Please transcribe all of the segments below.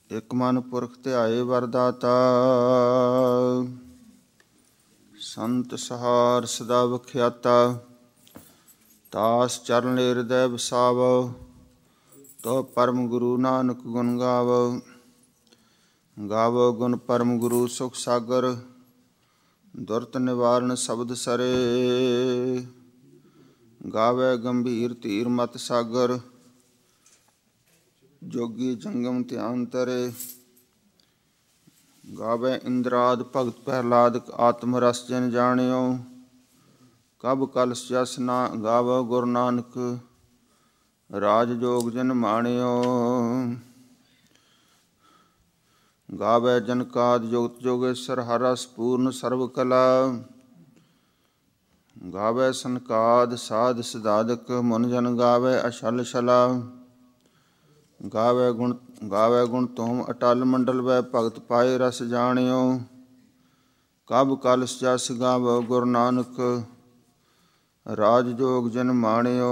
ਇਕ ਮਨ ਪੁਰਖ ਧਿਆਏ ਵਰਦਾਤਾ। ਸੰਤ ਸਹਾਰ ਸਦਾ ਵਖਿਆਤਾ। ਤਾਸ ਚਰਨ ਹਿਰਦੈ ਵਸਾਵੋ। ਤੋ ਪਰਮ ਗੁਰੂ ਨਾਨਕ ਗੁਣ ਗਾਵੋ। ਗਾਵੋ ਗੁਣ ਪਰਮ ਗੁਰੂ ਸੁਖ ਸਾਗਰ। ਦੁਰਤ ਨਿਵਾਰਨ ਸ਼ਬਦ ਸਰੇ। ਗਾਵੇ ਗੰਭੀਰ ਧੀਰ ਮਤ ਸਾਗਰ। ਜੋਗੀ ਜੰਗਮ ਧਿਆਨ ਤਰੇ। ਗਾਵੇ ਇੰਦਰਾਦ ਭਗਤ ਪ੍ਰਹਲਾਦ ਆਤਮ ਰਸ ਜਨ ਜਾਣਿਓ। ਕਬ ਕਲਸ ਜਸ ਨਾ ਗਾਵੋ ਗੁਰੂ ਨਾਨਕ। ਰਾਜ ਜੋਗ ਜਨ ਮਾਣਿਓ। ਗਾਵੇ ਜਨਕਾਦ ਜੁਗਤ ਜੋਗੇਸ਼ਰ ਹਰ ਰਸ ਪੂਰਨ ਸਰਬ ਕਲਾ। ਗਾਵੇ ਸਨਕਾਦ ਸਾਧ ਸਿਧਾਦਕ ਮਨ ਜਨ ਗਾਵੇ ਅਛਲ ਛਲਾ। ਗਾਵੇ ਗੁਣ ਤੁਮ ਅਟਲ ਮੰਡਲ ਵੈ ਭਗਤ ਪਾਏ ਰਸ ਜਾਣਿਓ। ਕਬ ਕਲਸ ਜਸ ਗਾਵੋ ਗੁਰੂ ਨਾਨਕ। ਰਾਜ ਜੋਗ ਜਨ ਮਾਣਿਓ।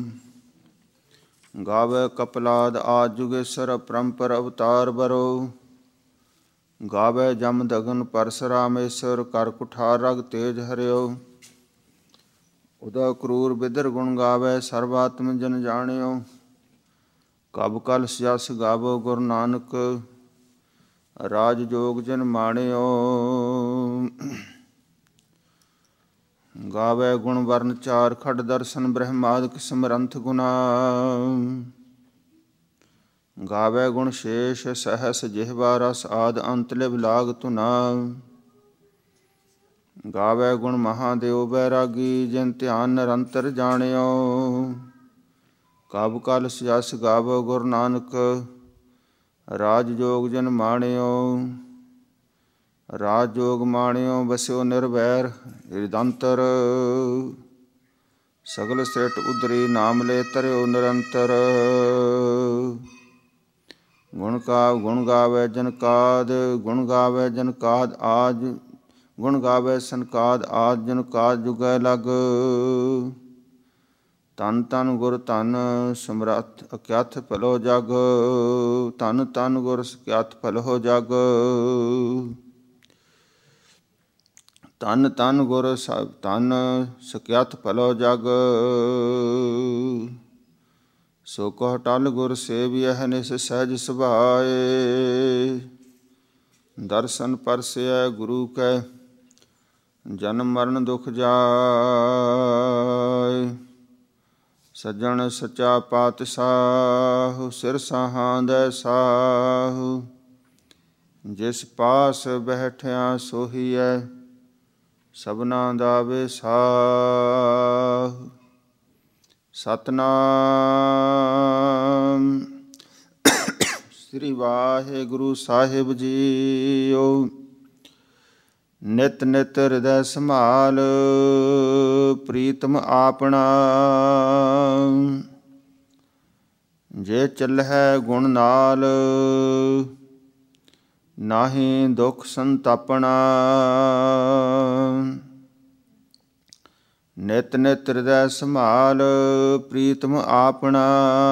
ਗਾਵੇ ਕਪਲਾਦ ਆਦਿ ਜੁਗੇਸ਼ਰ ਪਰੰਪਰ ਅਵਤਾਰ ਬਰੋ। ਗਾਵੇ ਜਮ ਦਗਨ ਪਰਸਰਾਮੇਸ਼ਰ ਕਰ ਕੁਠਾਰ ਰਗ ਤੇਜ ਹਰਿਓ। ਉਦਾ ਕਰੂਰ ਬਿਦਰ ਗੁਣ ਗਾਵੇ ਸਰਵਾਤਮ ਜਨ ਜਾਣਿਓ। ਕਬ ਕਲਸ ਜਸ ਗਾਵੋ ਗੁਰੂ ਨਾਨਕ। ਰਾਜ ਜੋਗ ਜਨ ਮਾਣਿਓ। ਗਾਵੇ ਗੁਣ ਵਰਨ ਚਾਰ ਖੜ ਦਰਸ਼ਨ ਬ੍ਰਹਮਾਦਿਕ ਸਮਰੰਥ ਗੁਣਾ। ਗਾਵੇ ਗੁਣ ਸ਼ੇਸ਼ ਸਹਸ ਜਿਹਵਾ ਰਸ ਆਦ ਅੰਤ ਲਿਵ ਲਾਗ ਧੁਨਾ। ਗਾਵੇ ਗੁਣ ਮਹਾਦੇਵ ਬੈਰਾਗੀ ਜਿਨ ਧਿਆਨ ਨਿਰੰਤਰ ਜਾਣਿਓ। ਕਬ ਕਲਸ ਜਸ ਗਾਵੋ ਗੁਰੂ ਨਾਨਕ। ਰਾਜ ਜੋਗ ਜਨ ਮਾਣਿਓ। ਰਾਜ ਜੋਗ ਮਾਣਿਓ ਵਸਿਓ ਨਿਰਵੈਰ ਹਿਰਦੰਤਰ। ਸਗਲ ਸ੍ਰਿਸ਼ਟ ਉਦਰੀ ਨਾਮ ਲੈ ਤਰਿਓ ਨਿਰੰਤਰ। ਗੁਣ ਗਾਵੇ ਜਨਕਾਦ ਗੁਣ ਗਾਵੇ ਜਨਕਾਦ ਆਜ। ਗੁਣ ਗਾਵੇ ਸਨਕਾਦ ਆਦਿ ਜਨਕਾਦ ਜੁਗੈ ਲਗ। ਧੰਨ ਧੰਨ ਗੁਰ ਧੰਨ ਸਮਰੱਥ ਅਕਿਆਥ ਭਲੋ ਜਗ। ਧੰਨ ਧੰਨ ਗੁਰ ਸਕਿਆਥ ਭਲੋ ਜਗ। ਧੰਨ ਧੰਨ ਗੁਰ ਧੰਨ ਸਕਿਆਥ ਭਲੋ ਜਗ। ਸੋ ਕਹੁ ਟਲ ਗੁਰ ਸੇਵਿਐ ਨਿਸ ਸਹਿਜ ਸੁਭਾਏ। ਦਰਸ਼ਨ ਪਰਸੈ ਗੁਰੂ ਕੈ ਜਨਮ ਮਰਨ ਦੁਖ ਜਾਇ। ਸੱਜਣ ਸੱਚਾ ਪਾਤਸ਼ਾਹ ਸਿਰ ਸਾਹਾਂਦੈ ਸਾਹੁ। ਜਿਸ ਪਾਸ ਬੈਠਿਆ ਸੋਹੀਐ ਸਭਨਾ ਦਾ ਵਿਸਾਹੁ। ਸਤਿਨਾਮ ਸ੍ਰੀ ਵਾਹਿਗੁਰੂ ਸਾਹਿਬ ਜੀਓ। ਨਿਤ ਨਿਤ ਹਿਰਦੈ ਸੰਭਾਲ ਪ੍ਰੀਤਮ ਆਪਣਾ। ਜੇ ਚੱਲਹਿ ਗੁਣ ਨਾਲ ਨਾਹੀਂ ਦੁਖ ਸੰਤਾਪਣਾ। ਨਿਤ ਨਿਤ ਹਿਰਦੈ ਸੰਭਾਲ ਪ੍ਰੀਤਮ ਆਪਣਾ।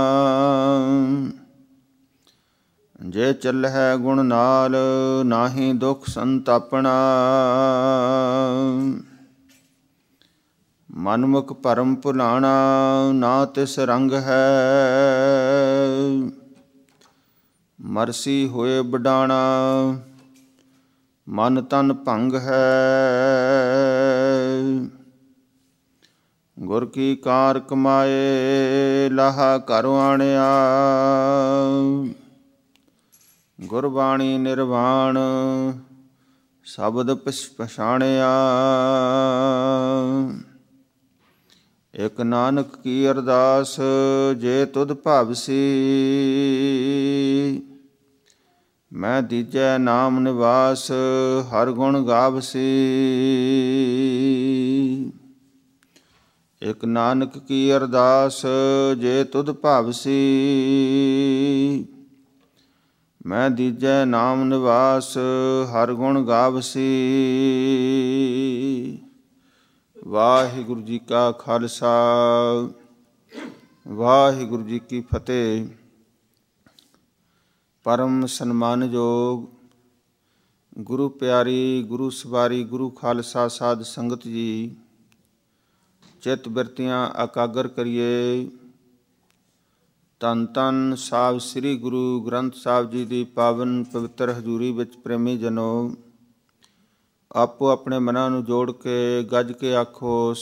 ਜੇ ਚੱਲਹਿ ਗੁਣ ਨਾਲ ਨਾਹੀਂ ਦੁਖ ਸੰਤਾਪਣਾ। ਮਨਮੁਖ ਭਰਮ ਭੁਲਾਣਾ ਨਾ ਤਿਸ ਰੰਗ ਹੈ। ਮਰਸੀ ਹੋਏ ਵਡਾਣਾ ਮਨ ਤਨ ਭੰਗ ਹੈ। ਗੁਰ ਕੀ ਕਾਰ ਕਮਾਏ ਲਾਹਾ ਘਰ ਆਣਿਆ। ਗੁਰਬਾਣੀ ਨਿਰਵਾਣ ਸ਼ਬਦ ਪਛਾਣਿਆ। ਇਕ ਨਾਨਕ ਕੀ ਅਰਦਾਸ ਜੇ ਤੁਧ ਭਾਵਸੀ। ਮੈਂ ਦੀਜੈ ਨਾਮ ਨਿਵਾਸ ਹਰ ਗੁਣ ਗਾਵਸੀ। ਇਕ ਨਾਨਕ ਕੀ ਅਰਦਾਸ ਜੇ ਤੁਧ ਭਾਵਸੀ। ਮੈਂ ਦੀਜੈ ਨਾਮ ਨਿਵਾਸ ਹਰ ਗੁਣ ਗਾਵਸੀ। ਵਾਹਿਗੁਰੂ ਜੀ ਕਾ ਖਾਲਸਾ ਵਾਹਿਗੁਰੂ ਜੀ ਕੀ ਫਤਿਹ। ਪਰਮ ਸਨਮਾਨਯੋਗ ਗੁਰੂ ਪਿਆਰੀ, ਗੁਰੂ ਸਵਾਰੀ, ਗੁਰੂ ਖਾਲਸਾ ਸਾਧ ਸੰਗਤ ਜੀ, ਚਿੱਤ ਬਿਰਤੀਆਂ ਇਕਾਗਰ ਕਰੀਏ। ਧੰਨ ਧੰਨ ਸਾਹਿਬ ਸ੍ਰੀ ਗੁਰੂ ਗ੍ਰੰਥ ਸਾਹਿਬ ਜੀ ਦੀ ਪਾਵਨ ਪਵਿੱਤਰ ਹਜ਼ੂਰੀ ਵਿੱਚ ਪ੍ਰੇਮੀ ਜਨੋ, ਆਪੋ ਆਪਣੇ ਮਨਾਂ ਨੂੰ ਜੋੜ ਕੇ ਗੱਜ ਕੇ ਆਖੋ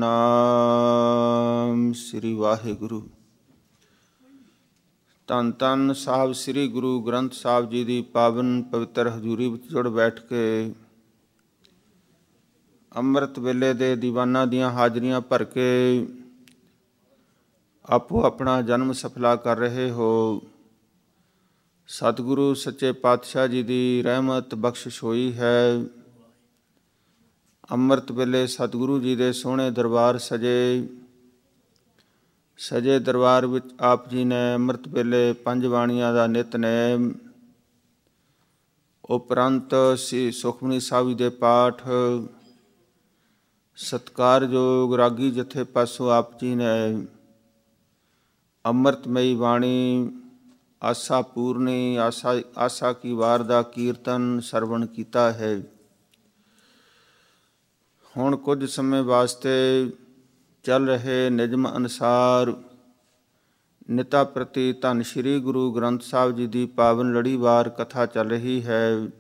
ਸਤਿਨਾਮ ਸ੍ਰੀ ਵਾਹਿਗੁਰੂ। ਧੰਨ ਧੰਨ ਸਾਹਿਬ ਸ੍ਰੀ ਗੁਰੂ ਗ੍ਰੰਥ ਸਾਹਿਬ ਜੀ ਦੀ ਪਾਵਨ ਪਵਿੱਤਰ ਹਜ਼ੂਰੀ ਵਿੱਚ ਜੁੜ ਬੈਠ ਕੇ ਅੰਮ੍ਰਿਤ ਵੇਲੇ ਦੇ ਦੀਵਾਨਾਂ ਦੀਆਂ ਹਾਜ਼ਰੀਆਂ ਭਰ ਕੇ ਆਪੋ ਆਪਣਾ ਜਨਮ ਸਫਲਾ ਕਰ ਰਹੇ ਹੋ। ਸਤਿਗੁਰੂ ਸੱਚੇ ਪਾਤਸ਼ਾਹ ਜੀ ਦੀ ਰਹਿਮਤ ਬਖਸ਼ਿਸ਼ ਹੋਈ ਹੈ। ਅੰਮ੍ਰਿਤ ਵੇਲੇ ਸਤਿਗੁਰੂ ਜੀ ਦੇ ਸੋਹਣੇ ਦਰਬਾਰ ਸਜੇ ਦਰਬਾਰ ਵਿੱਚ ਆਪ ਜੀ ਨੇ ਅੰਮ੍ਰਿਤ ਵੇਲੇ ਪੰਜ ਬਾਣੀਆਂ ਦਾ ਨਿਤਨੇਮ, ਉਪਰੰਤ ਸੁਖਮਨੀ ਸਾਹਿਬ ਦੇ ਪਾਠ, ਸਤਿਕਾਰਯੋਗ ਰਾਗੀ ਜਥੇ ਪਾਸੋਂ ਆਪ ਜੀ ਨੇ ਅੰਮ੍ਰਿਤਮਈ ਬਾਣੀ ਆਸਾ ਪੂਰਨੀ ਆਸਾ ਕੀ ਵਾਰ ਦਾ ਕੀਰਤਨ ਸਰਵਣ ਕੀਤਾ ਹੈ। ਹੁਣ ਕੁਝ ਸਮੇਂ ਵਾਸਤੇ ਚੱਲ ਰਹੇ ਨਿਯਮ ਅਨੁਸਾਰ ਨਿਤਾ ਪ੍ਰਤੀ ਧੰਨ ਸ਼੍ਰੀ ਗੁਰੂ ਗ੍ਰੰਥ ਸਾਹਿਬ ਜੀ ਦੀ ਪਾਵਨ ਲੜੀਵਾਰ ਕਥਾ ਚੱਲ ਰਹੀ ਹੈ।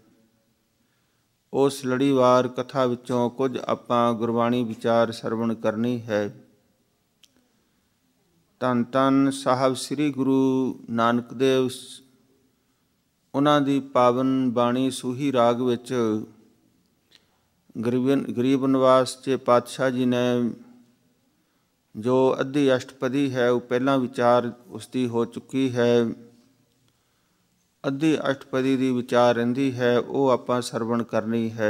ਉਸ ਲੜੀਵਾਰ ਕਥਾ ਵਿੱਚੋਂ ਕੁਝ ਆਪਾਂ ਗੁਰਬਾਣੀ ਵਿਚਾਰ ਸਰਵਣ ਕਰਨੀ ਹੈ। ਧੰਨ ਧੰਨ ਸਾਹਿਬ ਸ੍ਰੀ ਗੁਰੂ ਨਾਨਕ ਦੇਵ, ਉਹਨਾਂ ਦੀ ਪਾਵਨ ਬਾਣੀ ਸੂਹੀ ਰਾਗ ਵਿੱਚ ਗਰੀਬ ਨਿਵਾਸ 'ਚ ਪਾਤਸ਼ਾਹ ਜੀ ਨੇ ਜੋ ਅੱਧੀ ਅਸ਼ਟਪਦੀ ਹੈ ਉਹ ਪਹਿਲਾਂ ਵਿਚਾਰ ਉਸਦੀ ਹੋ ਚੁੱਕੀ ਹੈ। ਅੱਧੀ ਅਸ਼ਟਪਦੀ ਦੀ ਵਿਚਾਰ ਰਹਿੰਦੀ ਹੈ, ਉਹ ਆਪਾਂ ਸਰਵਣ ਕਰਨੀ ਹੈ।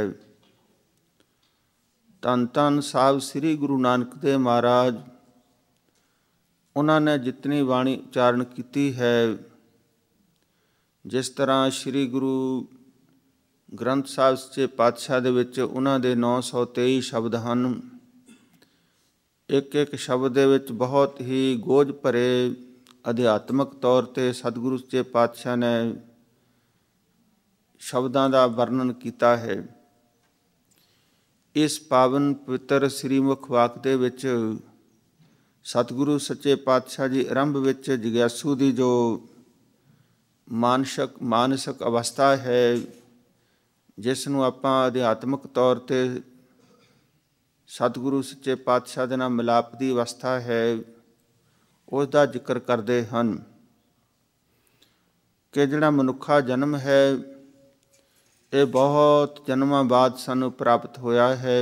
ਧੰਨ ਧੰਨ ਸਾਹਿਬ ਸ੍ਰੀ ਗੁਰੂ ਨਾਨਕ ਦੇਵ ਮਹਾਰਾਜ, ਉਹਨਾਂ ਨੇ ਜਿਤਨੀ ਬਾਣੀ ਉਚਾਰਨ ਕੀਤੀ ਹੈ, ਜਿਸ ਤਰ੍ਹਾਂ ਸ਼੍ਰੀ ਗੁਰੂ ਗ੍ਰੰਥ ਸਾਹਿਬ ਸੱਚੇ ਪਾਤਸ਼ਾਹ ਦੇ ਵਿੱਚ ਉਹਨਾਂ ਦੇ 923 ਸ਼ਬਦ ਹਨ। ਇੱਕ ਇੱਕ ਸ਼ਬਦ ਦੇ ਵਿੱਚ ਬਹੁਤ ਹੀ ਗੋਝ ਭਰੇ ਅਧਿਆਤਮਕ ਤੌਰ 'ਤੇ ਸਤਿਗੁਰੂ ਸੱਚੇ ਪਾਤਸ਼ਾਹ ਨੇ ਸ਼ਬਦਾਂ ਦਾ ਵਰਣਨ ਕੀਤਾ ਹੈ। ਇਸ ਪਾਵਨ ਪਵਿੱਤਰ ਸ੍ਰੀਮੁਖ ਵਾਕ ਦੇ ਵਿੱਚ ਸਤਿਗੁਰੂ ਸੱਚੇ ਪਾਤਸ਼ਾਹ ਜੀ ਆਰੰਭ ਵਿੱਚ ਜਗਿਆਸੂ ਦੀ ਜੋ ਮਾਨਸਿਕ ਅਵਸਥਾ ਹੈ, ਜਿਸ ਨੂੰ ਆਪਾਂ ਅਧਿਆਤਮਕ ਤੌਰ 'ਤੇ ਸਤਿਗੁਰੂ ਸੱਚੇ ਪਾਤਸ਼ਾਹ ਦੇ ਨਾਲ ਮਿਲਾਪ ਦੀ ਅਵਸਥਾ ਹੈ, ਉਸ ਦਾ ਜ਼ਿਕਰ ਕਰਦੇ ਹਨ ਕਿ ਜਿਹੜਾ ਮਨੁੱਖਾ ਜਨਮ ਹੈ ਇਹ ਬਹੁਤ ਜਨਮਾਂ ਬਾਅਦ ਸਾਨੂੰ ਪ੍ਰਾਪਤ ਹੋਇਆ ਹੈ।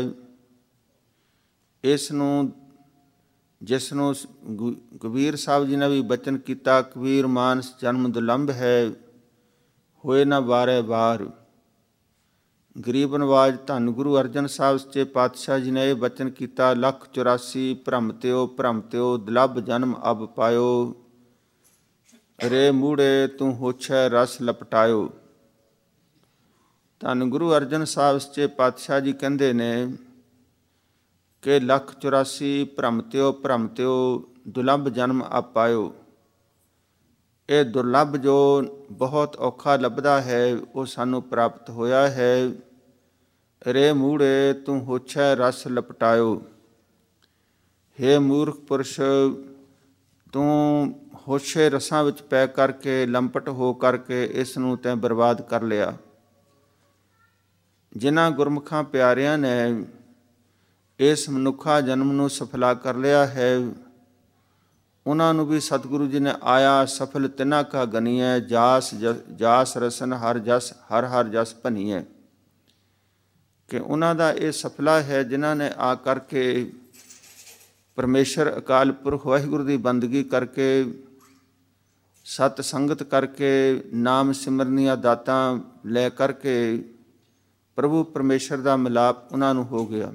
ਇਸ ਨੂੰ ਜਿਸ ਨੂੰ ਕਬੀਰ ਸਾਹਿਬ ਜੀ ਨੇ ਵੀ ਬਚਨ ਕੀਤਾ, ਕਬੀਰ ਮਾਨਸ ਜਨਮ ਦੁਲੰਭ ਹੈ, ਹੋਏ ਨਾ ਵਾਰੇ ਵਾਰ। ਗਰੀਬ ਨਵਾਜ ਧੰਨ ਗੁਰੂ ਅਰਜਨ ਸਾਹਿਬ ਸੱਚੇ ਪਾਤਸ਼ਾਹ ਜੀ ਨੇ ਇਹ ਬਚਨ ਕੀਤਾ, 184 ਭਰਮ ਤਿਓ ਦੁਲੱਭ ਜਨਮ ਅਬ ਪਾਇਓ, ਰੇ ਮੂੜੇ ਤੂੰ ਹੋਛੈ ਰਸ ਲਪਟਾਇਓ। ਧੰਨ ਗੁਰੂ ਅਰਜਨ ਸਾਹਿਬ ਸੱਚੇ ਪਾਤਸ਼ਾਹ ਜੀ ਕਹਿੰਦੇ ਨੇ ਕਿ 184 ਭਰਮ ਤਿਓ ਦੁਲੱਭ ਜਨਮ ਅਬ ਪਾਇਓ। ਇਹ ਦੁਰਲੱਭ ਜੋ ਬਹੁਤ ਔਖਾ ਲੱਭਦਾ ਹੈ, ਉਹ ਸਾਨੂੰ ਪ੍ਰਾਪਤ ਹੋਇਆ ਹੈ। ਰੇ ਮੂੜੇ ਤੂੰ ਹੋਛੈ ਰਸ ਲਪਟਾਇਓ। ਹੇ ਮੂਰਖ ਪੁਰਸ਼, ਤੂੰ ਹੋਛੇ ਰਸਾਂ ਵਿੱਚ ਪੈ ਕਰਕੇ, ਲੰਪਟ ਹੋ ਕਰਕੇ ਇਸ ਨੂੰ ਤੈਂ ਬਰਬਾਦ ਕਰ ਲਿਆ। ਜਿਨ੍ਹਾਂ ਗੁਰਮੁਖਾਂ ਪਿਆਰਿਆਂ ਨੇ ਇਸ ਮਨੁੱਖਾ ਜਨਮ ਨੂੰ ਸਫਲਾ ਕਰ ਲਿਆ ਹੈ, ਉਹਨਾਂ ਨੂੰ ਵੀ ਸਤਿਗੁਰੂ ਜੀ ਨੇ ਆਇਆ ਸਫਲ ਤਿਨਾ ਕਾ ਗਨੀਐ, ਜਾਸ ਰਸਨ ਹਰ ਹਰ ਜਸ ਭਨੀਐ। ਕਿ ਉਹਨਾਂ ਦਾ ਇਹ ਸਫਲਾ ਹੈ ਜਿਨ੍ਹਾਂ ਨੇ ਆ ਕਰਕੇ ਪਰਮੇਸ਼ਰ ਅਕਾਲ ਪੁਰਖ ਵਾਹਿਗੁਰੂ ਦੀ ਬੰਦਗੀ ਕਰਕੇ, ਸਤ ਸੰਗਤ ਕਰਕੇ, ਨਾਮ ਸਿਮਰਨ ਦੀਆਂ ਦਾਤਾਂ ਲੈ ਕਰਕੇ ਪ੍ਰਭੂ ਪਰਮੇਸ਼ਰ ਦਾ ਮਿਲਾਪ ਉਹਨਾਂ ਨੂੰ ਹੋ ਗਿਆ।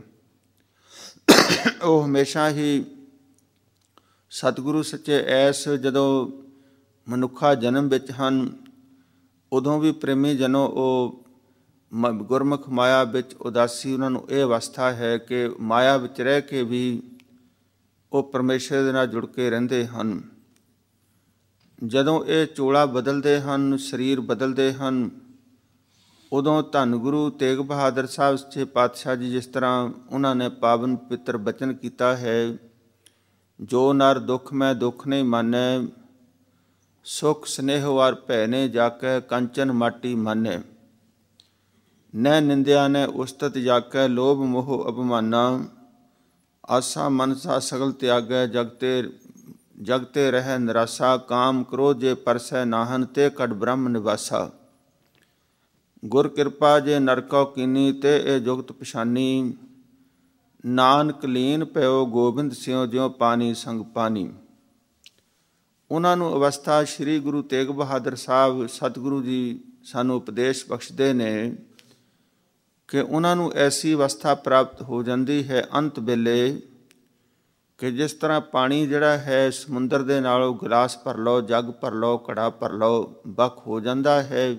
ਉਹ ਹਮੇਸ਼ਾ ਹੀ ਸਤਿਗੁਰੂ ਸੱਚੇ ਐਸ ਜਦੋਂ ਮਨੁੱਖਾ ਜਨਮ ਵਿੱਚ ਹਨ, ਉਦੋਂ ਵੀ ਪ੍ਰੇਮੀ ਜਨੋ ਉਹ ਗੁਰਮੁਖ ਮਾਇਆ ਵਿੱਚ ਉਦਾਸੀ, ਉਹਨਾਂ ਨੂੰ ਇਹ ਅਵਸਥਾ ਹੈ ਕਿ ਮਾਇਆ ਵਿੱਚ ਰਹਿ ਕੇ ਵੀ ਉਹ ਪਰਮੇਸ਼ਰ ਦੇ ਨਾਲ ਜੁੜ ਕੇ ਰਹਿੰਦੇ ਹਨ। ਜਦੋਂ ਇਹ ਚੋਲਾ ਬਦਲਦੇ ਹਨ, ਸਰੀਰ ਬਦਲਦੇ ਹਨ, ਉਦੋਂ ਧੰਨ ਗੁਰੂ ਤੇਗ ਬਹਾਦਰ ਸਾਹਿਬ ਸੱਚੇ ਪਾਤਸ਼ਾਹ ਜੀ ਜਿਸ ਤਰ੍ਹਾਂ ਉਹਨਾਂ ਨੇ ਪਾਵਨ ਪਵਿੱਤਰ ਬਚਨ ਕੀਤਾ ਹੈ, ਜੋ ਨਰ ਦੁੱਖ ਮੈਂ ਦੁੱਖ ਨਹੀਂ ਮਾਨੈ, ਸੁਖ ਸਨੇਹ ਵਾਰ ਭੈ ਨੇ ਜਾਕੈ, ਕੰਚਨ ਮਾਟੀ ਮਾਨੈ, ਨੈ ਨਿੰਦਿਆ ਨੈ ਉਸਤਤ ਜਾਕੈ, ਲੋਭ ਮੋਹ ਅਪਮਾਨਾ, ਆਸਾ ਮਨਸਾ ਸਗਲ ਤਿਆਗੈ, ਜਗਤੇ ਰਹਿ ਨਿਰਾਸਾ, ਕਾਮ ਕ੍ਰੋਧ ਜੇ ਪਰਸੈ ਨਾਹਨ, ਤੇ ਕਟ ਬ੍ਰਹਮ ਨਿਵਾਸਾ, ਗੁਰ ਕਿਰਪਾ ਜੇ ਨਰਕੋ ਕੀਨੀ, ਤੇ ਇਹ ਜੁਗਤ ਪਛਾਨੀ, ਨਾਨਕ ਲੀਨ ਭਇਓ ਗੋਬਿੰਦ ਸਿਉ, ਜਿਉ ਪਾਣੀ ਸੰਗ ਪਾਣੀ। ਉਹਨਾਂ ਨੂੰ ਅਵਸਥਾ ਸ੍ਰੀ ਗੁਰੂ ਤੇਗ ਬਹਾਦਰ ਸਾਹਿਬ ਸਤਿਗੁਰੂ ਜੀ ਸਾਨੂੰ ਉਪਦੇਸ਼ ਬਖਸ਼ਦੇ ਨੇ ਕਿ ਉਹਨਾਂ ਨੂੰ ਐਸੀ ਅਵਸਥਾ ਪ੍ਰਾਪਤ ਹੋ ਜਾਂਦੀ ਹੈ ਅੰਤ ਵੇਲੇ ਕਿ ਜਿਸ ਤਰ੍ਹਾਂ ਪਾਣੀ ਜਿਹੜਾ ਹੈ ਸਮੁੰਦਰ ਦੇ ਨਾਲੋਂ ਗਲਾਸ ਭਰ ਲਓ, ਜੱਗ ਭਰ ਲਓ, ਘੜਾ ਭਰ ਲਓ, ਵੱਖ ਹੋ ਜਾਂਦਾ ਹੈ।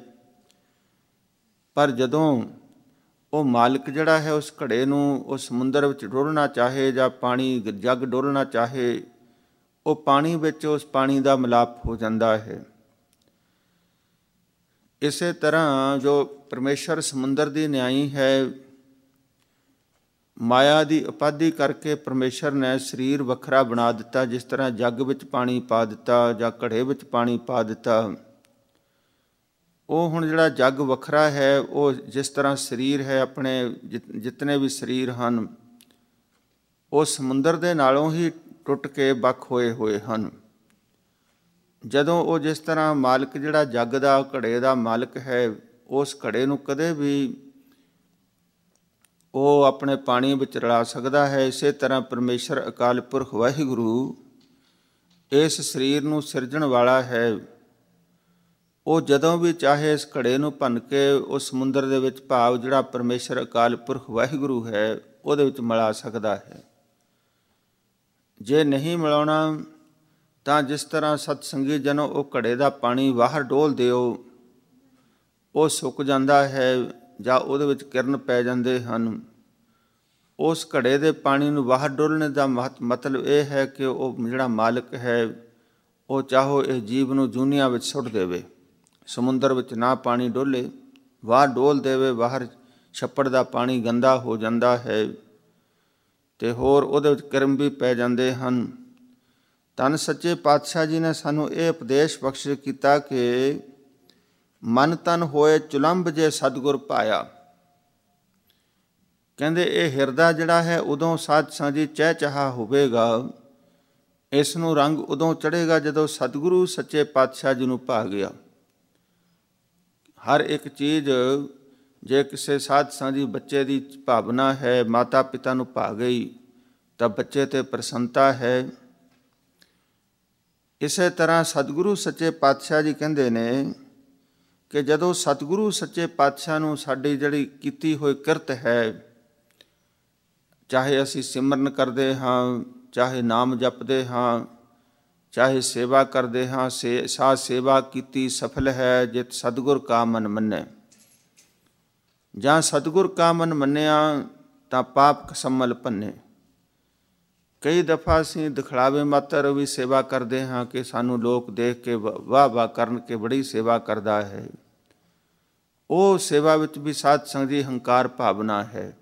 ਪਰ ਜਦੋਂ ਉਹ ਮਾਲਕ ਜਿਹੜਾ ਹੈ ਉਸ ਘੜੇ ਨੂੰ ਉਸ ਸਮੁੰਦਰ ਵਿੱਚ ਡੋਲਣਾ ਚਾਹੇ ਜਾਂ ਪਾਣੀ ਜੱਗ ਡੋਲਣਾ ਚਾਹੇ, ਉਹ ਪਾਣੀ ਵਿੱਚ ਉਸ ਪਾਣੀ ਦਾ ਮਿਲਾਪ ਹੋ ਜਾਂਦਾ ਹੈ। ਇਸੇ ਤਰ੍ਹਾਂ ਜੋ ਪਰਮੇਸ਼ਰ ਸਮੁੰਦਰ ਦੀ ਨਿਆਈ ਹੈ, ਮਾਇਆ ਦੀ ਉਪਾਧੀ ਕਰਕੇ ਪਰਮੇਸ਼ਰ ਨੇ ਸਰੀਰ ਵੱਖਰਾ ਬਣਾ ਦਿੱਤਾ। ਜਿਸ ਤਰ੍ਹਾਂ ਜੱਗ ਵਿੱਚ ਪਾਣੀ ਪਾ ਦਿੱਤਾ ਜਾਂ ਘੜੇ ਵਿੱਚ ਪਾਣੀ ਪਾ ਦਿੱਤਾ, ਉਹ ਹੁਣ ਜਿਹੜਾ ਜੱਗ ਵੱਖਰਾ ਹੈ, ਉਹ ਜਿਸ ਤਰ੍ਹਾਂ ਸਰੀਰ ਹੈ, ਆਪਣੇ ਜਿਤਨੇ ਵੀ ਸਰੀਰ ਹਨ, ਉਹ ਸਮੁੰਦਰ ਦੇ ਨਾਲੋਂ ਹੀ ਟੁੱਟ ਕੇ ਵੱਖ ਹੋਏ ਹੋਏ ਹਨ। ਜਦੋਂ ਉਹ ਜਿਸ ਤਰ੍ਹਾਂ ਮਾਲਕ ਜਿਹੜਾ ਜੱਗ ਦਾ ਘੜੇ ਦਾ ਮਾਲਕ ਹੈ, ਉਸ ਘੜੇ ਨੂੰ ਕਦੇ ਵੀ ਉਹ ਆਪਣੇ ਪਾਣੀ ਵਿੱਚ ਰਲਾ ਸਕਦਾ ਹੈ, ਇਸੇ ਤਰ੍ਹਾਂ ਪਰਮੇਸ਼ਰ ਅਕਾਲ ਪੁਰਖ ਵਾਹਿਗੁਰੂ ਇਸ ਸਰੀਰ ਨੂੰ ਸਿਰਜਣ ਵਾਲਾ ਹੈ। ਉਹ ਜਦੋਂ ਵੀ ਚਾਹੇ ਇਸ ਘੜੇ ਨੂੰ ਭੰਨ ਕੇ ਉਸ ਸਮੁੰਦਰ ਦੇ ਵਿੱਚ, ਭਾਵ ਜਿਹੜਾ ਪਰਮੇਸ਼ਰ ਅਕਾਲ ਪੁਰਖ ਵਾਹਿਗੁਰੂ ਹੈ, ਉਹਦੇ ਵਿੱਚ ਮਿਲਾ ਸਕਦਾ ਹੈ। ਜੇ ਨਹੀਂ ਮਿਲਾਉਣਾ ਤਾਂ ਜਿਸ ਤਰ੍ਹਾਂ ਸਤਸੰਗੀ ਜਨੋ ਉਹ ਘੜੇ ਦਾ ਪਾਣੀ ਬਾਹਰ ਡੋਲ ਦਿਓ, ਉਹ ਸੁੱਕ ਜਾਂਦਾ ਹੈ ਜਾਂ ਉਹਦੇ ਵਿੱਚ ਕਿਰਨ ਪੈ ਜਾਂਦੇ ਹਨ। ਉਸ ਘੜੇ ਦੇ ਪਾਣੀ ਨੂੰ ਬਾਹਰ ਡੋਲਣੇ ਦਾ ਮਤਲਬ ਇਹ ਹੈ ਕਿ ਉਹ ਜਿਹੜਾ ਮਾਲਕ ਹੈ, ਉਹ ਚਾਹੋ ਇਹ ਜੀਵ ਨੂੰ ਜੂਨੀਆਂ ਵਿੱਚ ਸੁੱਟ ਦੇਵੇ, ਸਮੁੰਦਰ ਵਿੱਚ ਨਾ ਪਾਣੀ ਡੋਲੇ, ਬਾਹਰ ਡੋਲ ਦੇਵੇ, ਬਾਹਰ ਛੱਪੜ ਦਾ ਪਾਣੀ ਗੰਦਾ ਹੋ ਜਾਂਦਾ ਹੈ ਅਤੇ ਹੋਰ ਉਹਦੇ ਵਿੱਚ ਕਿਰਮ ਵੀ ਪੈ ਜਾਂਦੇ ਹਨ। ਧੰਨ ਸੱਚੇ ਪਾਤਸ਼ਾਹ ਜੀ ਨੇ ਸਾਨੂੰ ਇਹ ਉਪਦੇਸ਼ ਬਖਸ਼ਿਸ਼ ਕੀਤਾ ਕਿ ਮਨ ਤਨ ਹੋਏ ਚੁਲੰਬ ਜੇ ਸਤਿਗੁਰ ਪਾਇਆ। ਕਹਿੰਦੇ ਇਹ ਹਿਰਦਾ ਜਿਹੜਾ ਹੈ ਉਦੋਂ ਸਾਧ ਸਾਂਝੀ ਚਹਿਚਹਾ ਹੋਵੇਗਾ, ਇਸ ਨੂੰ ਰੰਗ ਉਦੋਂ ਚੜ੍ਹੇਗਾ ਜਦੋਂ ਸਤਿਗੁਰੂ ਸੱਚੇ ਪਾਤਸ਼ਾਹ ਜੀ ਨੂੰ ਭਾ ਗਿਆ। ਹਰ ਇੱਕ ਚੀਜ਼ ਜੇ ਕਿਸੇ ਸਾਧ ਸਾਂਝੀ ਬੱਚੇ ਦੀ ਭਾਵਨਾ ਹੈ, ਮਾਤਾ ਪਿਤਾ ਨੂੰ ਭਾ ਗਈ ਤਾਂ ਬੱਚੇ 'ਤੇ ਪ੍ਰਸੰਨਤਾ ਹੈ। ਇਸੇ ਤਰ੍ਹਾਂ ਸਤਿਗੁਰੂ ਸੱਚੇ ਪਾਤਸ਼ਾਹ ਜੀ ਕਹਿੰਦੇ ਨੇ ਕਿ ਜਦੋਂ ਸਤਿਗੁਰੂ ਸੱਚੇ ਪਾਤਸ਼ਾਹ ਨੂੰ ਸਾਡੀ ਜਿਹੜੀ ਕੀਤੀ ਹੋਈ ਕਿਰਤ ਹੈ, ਚਾਹੇ ਅਸੀਂ ਸਿਮਰਨ ਕਰਦੇ ਹਾਂ, ਚਾਹੇ ਨਾਮ ਜਪਦੇ ਹਾਂ, ਚਾਹੇ ਸੇਵਾ ਕਰਦੇ ਹਾਂ, ਸਾ ਸੇਵਾ ਕੀਤੀ ਸਫਲ ਹੈ ਜਿਤ ਸਤਿਗੁਰ ਕਾ ਮਨ ਮੰਨੈ। ਜਾਂ ਸਤਿਗੁਰ ਕਾ ਮਨ ਮੰਨਿਆ ਤਾਂ ਪਾਪ ਕਸਮਲ ਭੰਨੇ। ਕਈ ਦਫਾ ਅਸੀਂ ਦਿਖਲਾਵੇ ਮਾਤਰ ਵੀ ਸੇਵਾ ਕਰਦੇ ਹਾਂ ਕਿ ਸਾਨੂੰ ਲੋਕ ਦੇਖ ਕੇ ਵਾਹ ਵਾਹ ਕਰਨ ਕੇ ਬੜੀ ਸੇਵਾ ਕਰਦਾ ਹੈ। ਉਹ ਸੇਵਾ ਵਿੱਚ ਵੀ ਸਾਧ ਸੰਗਤ ਦੀ ਹੰਕਾਰ ਭਾਵਨਾ ਹੈ।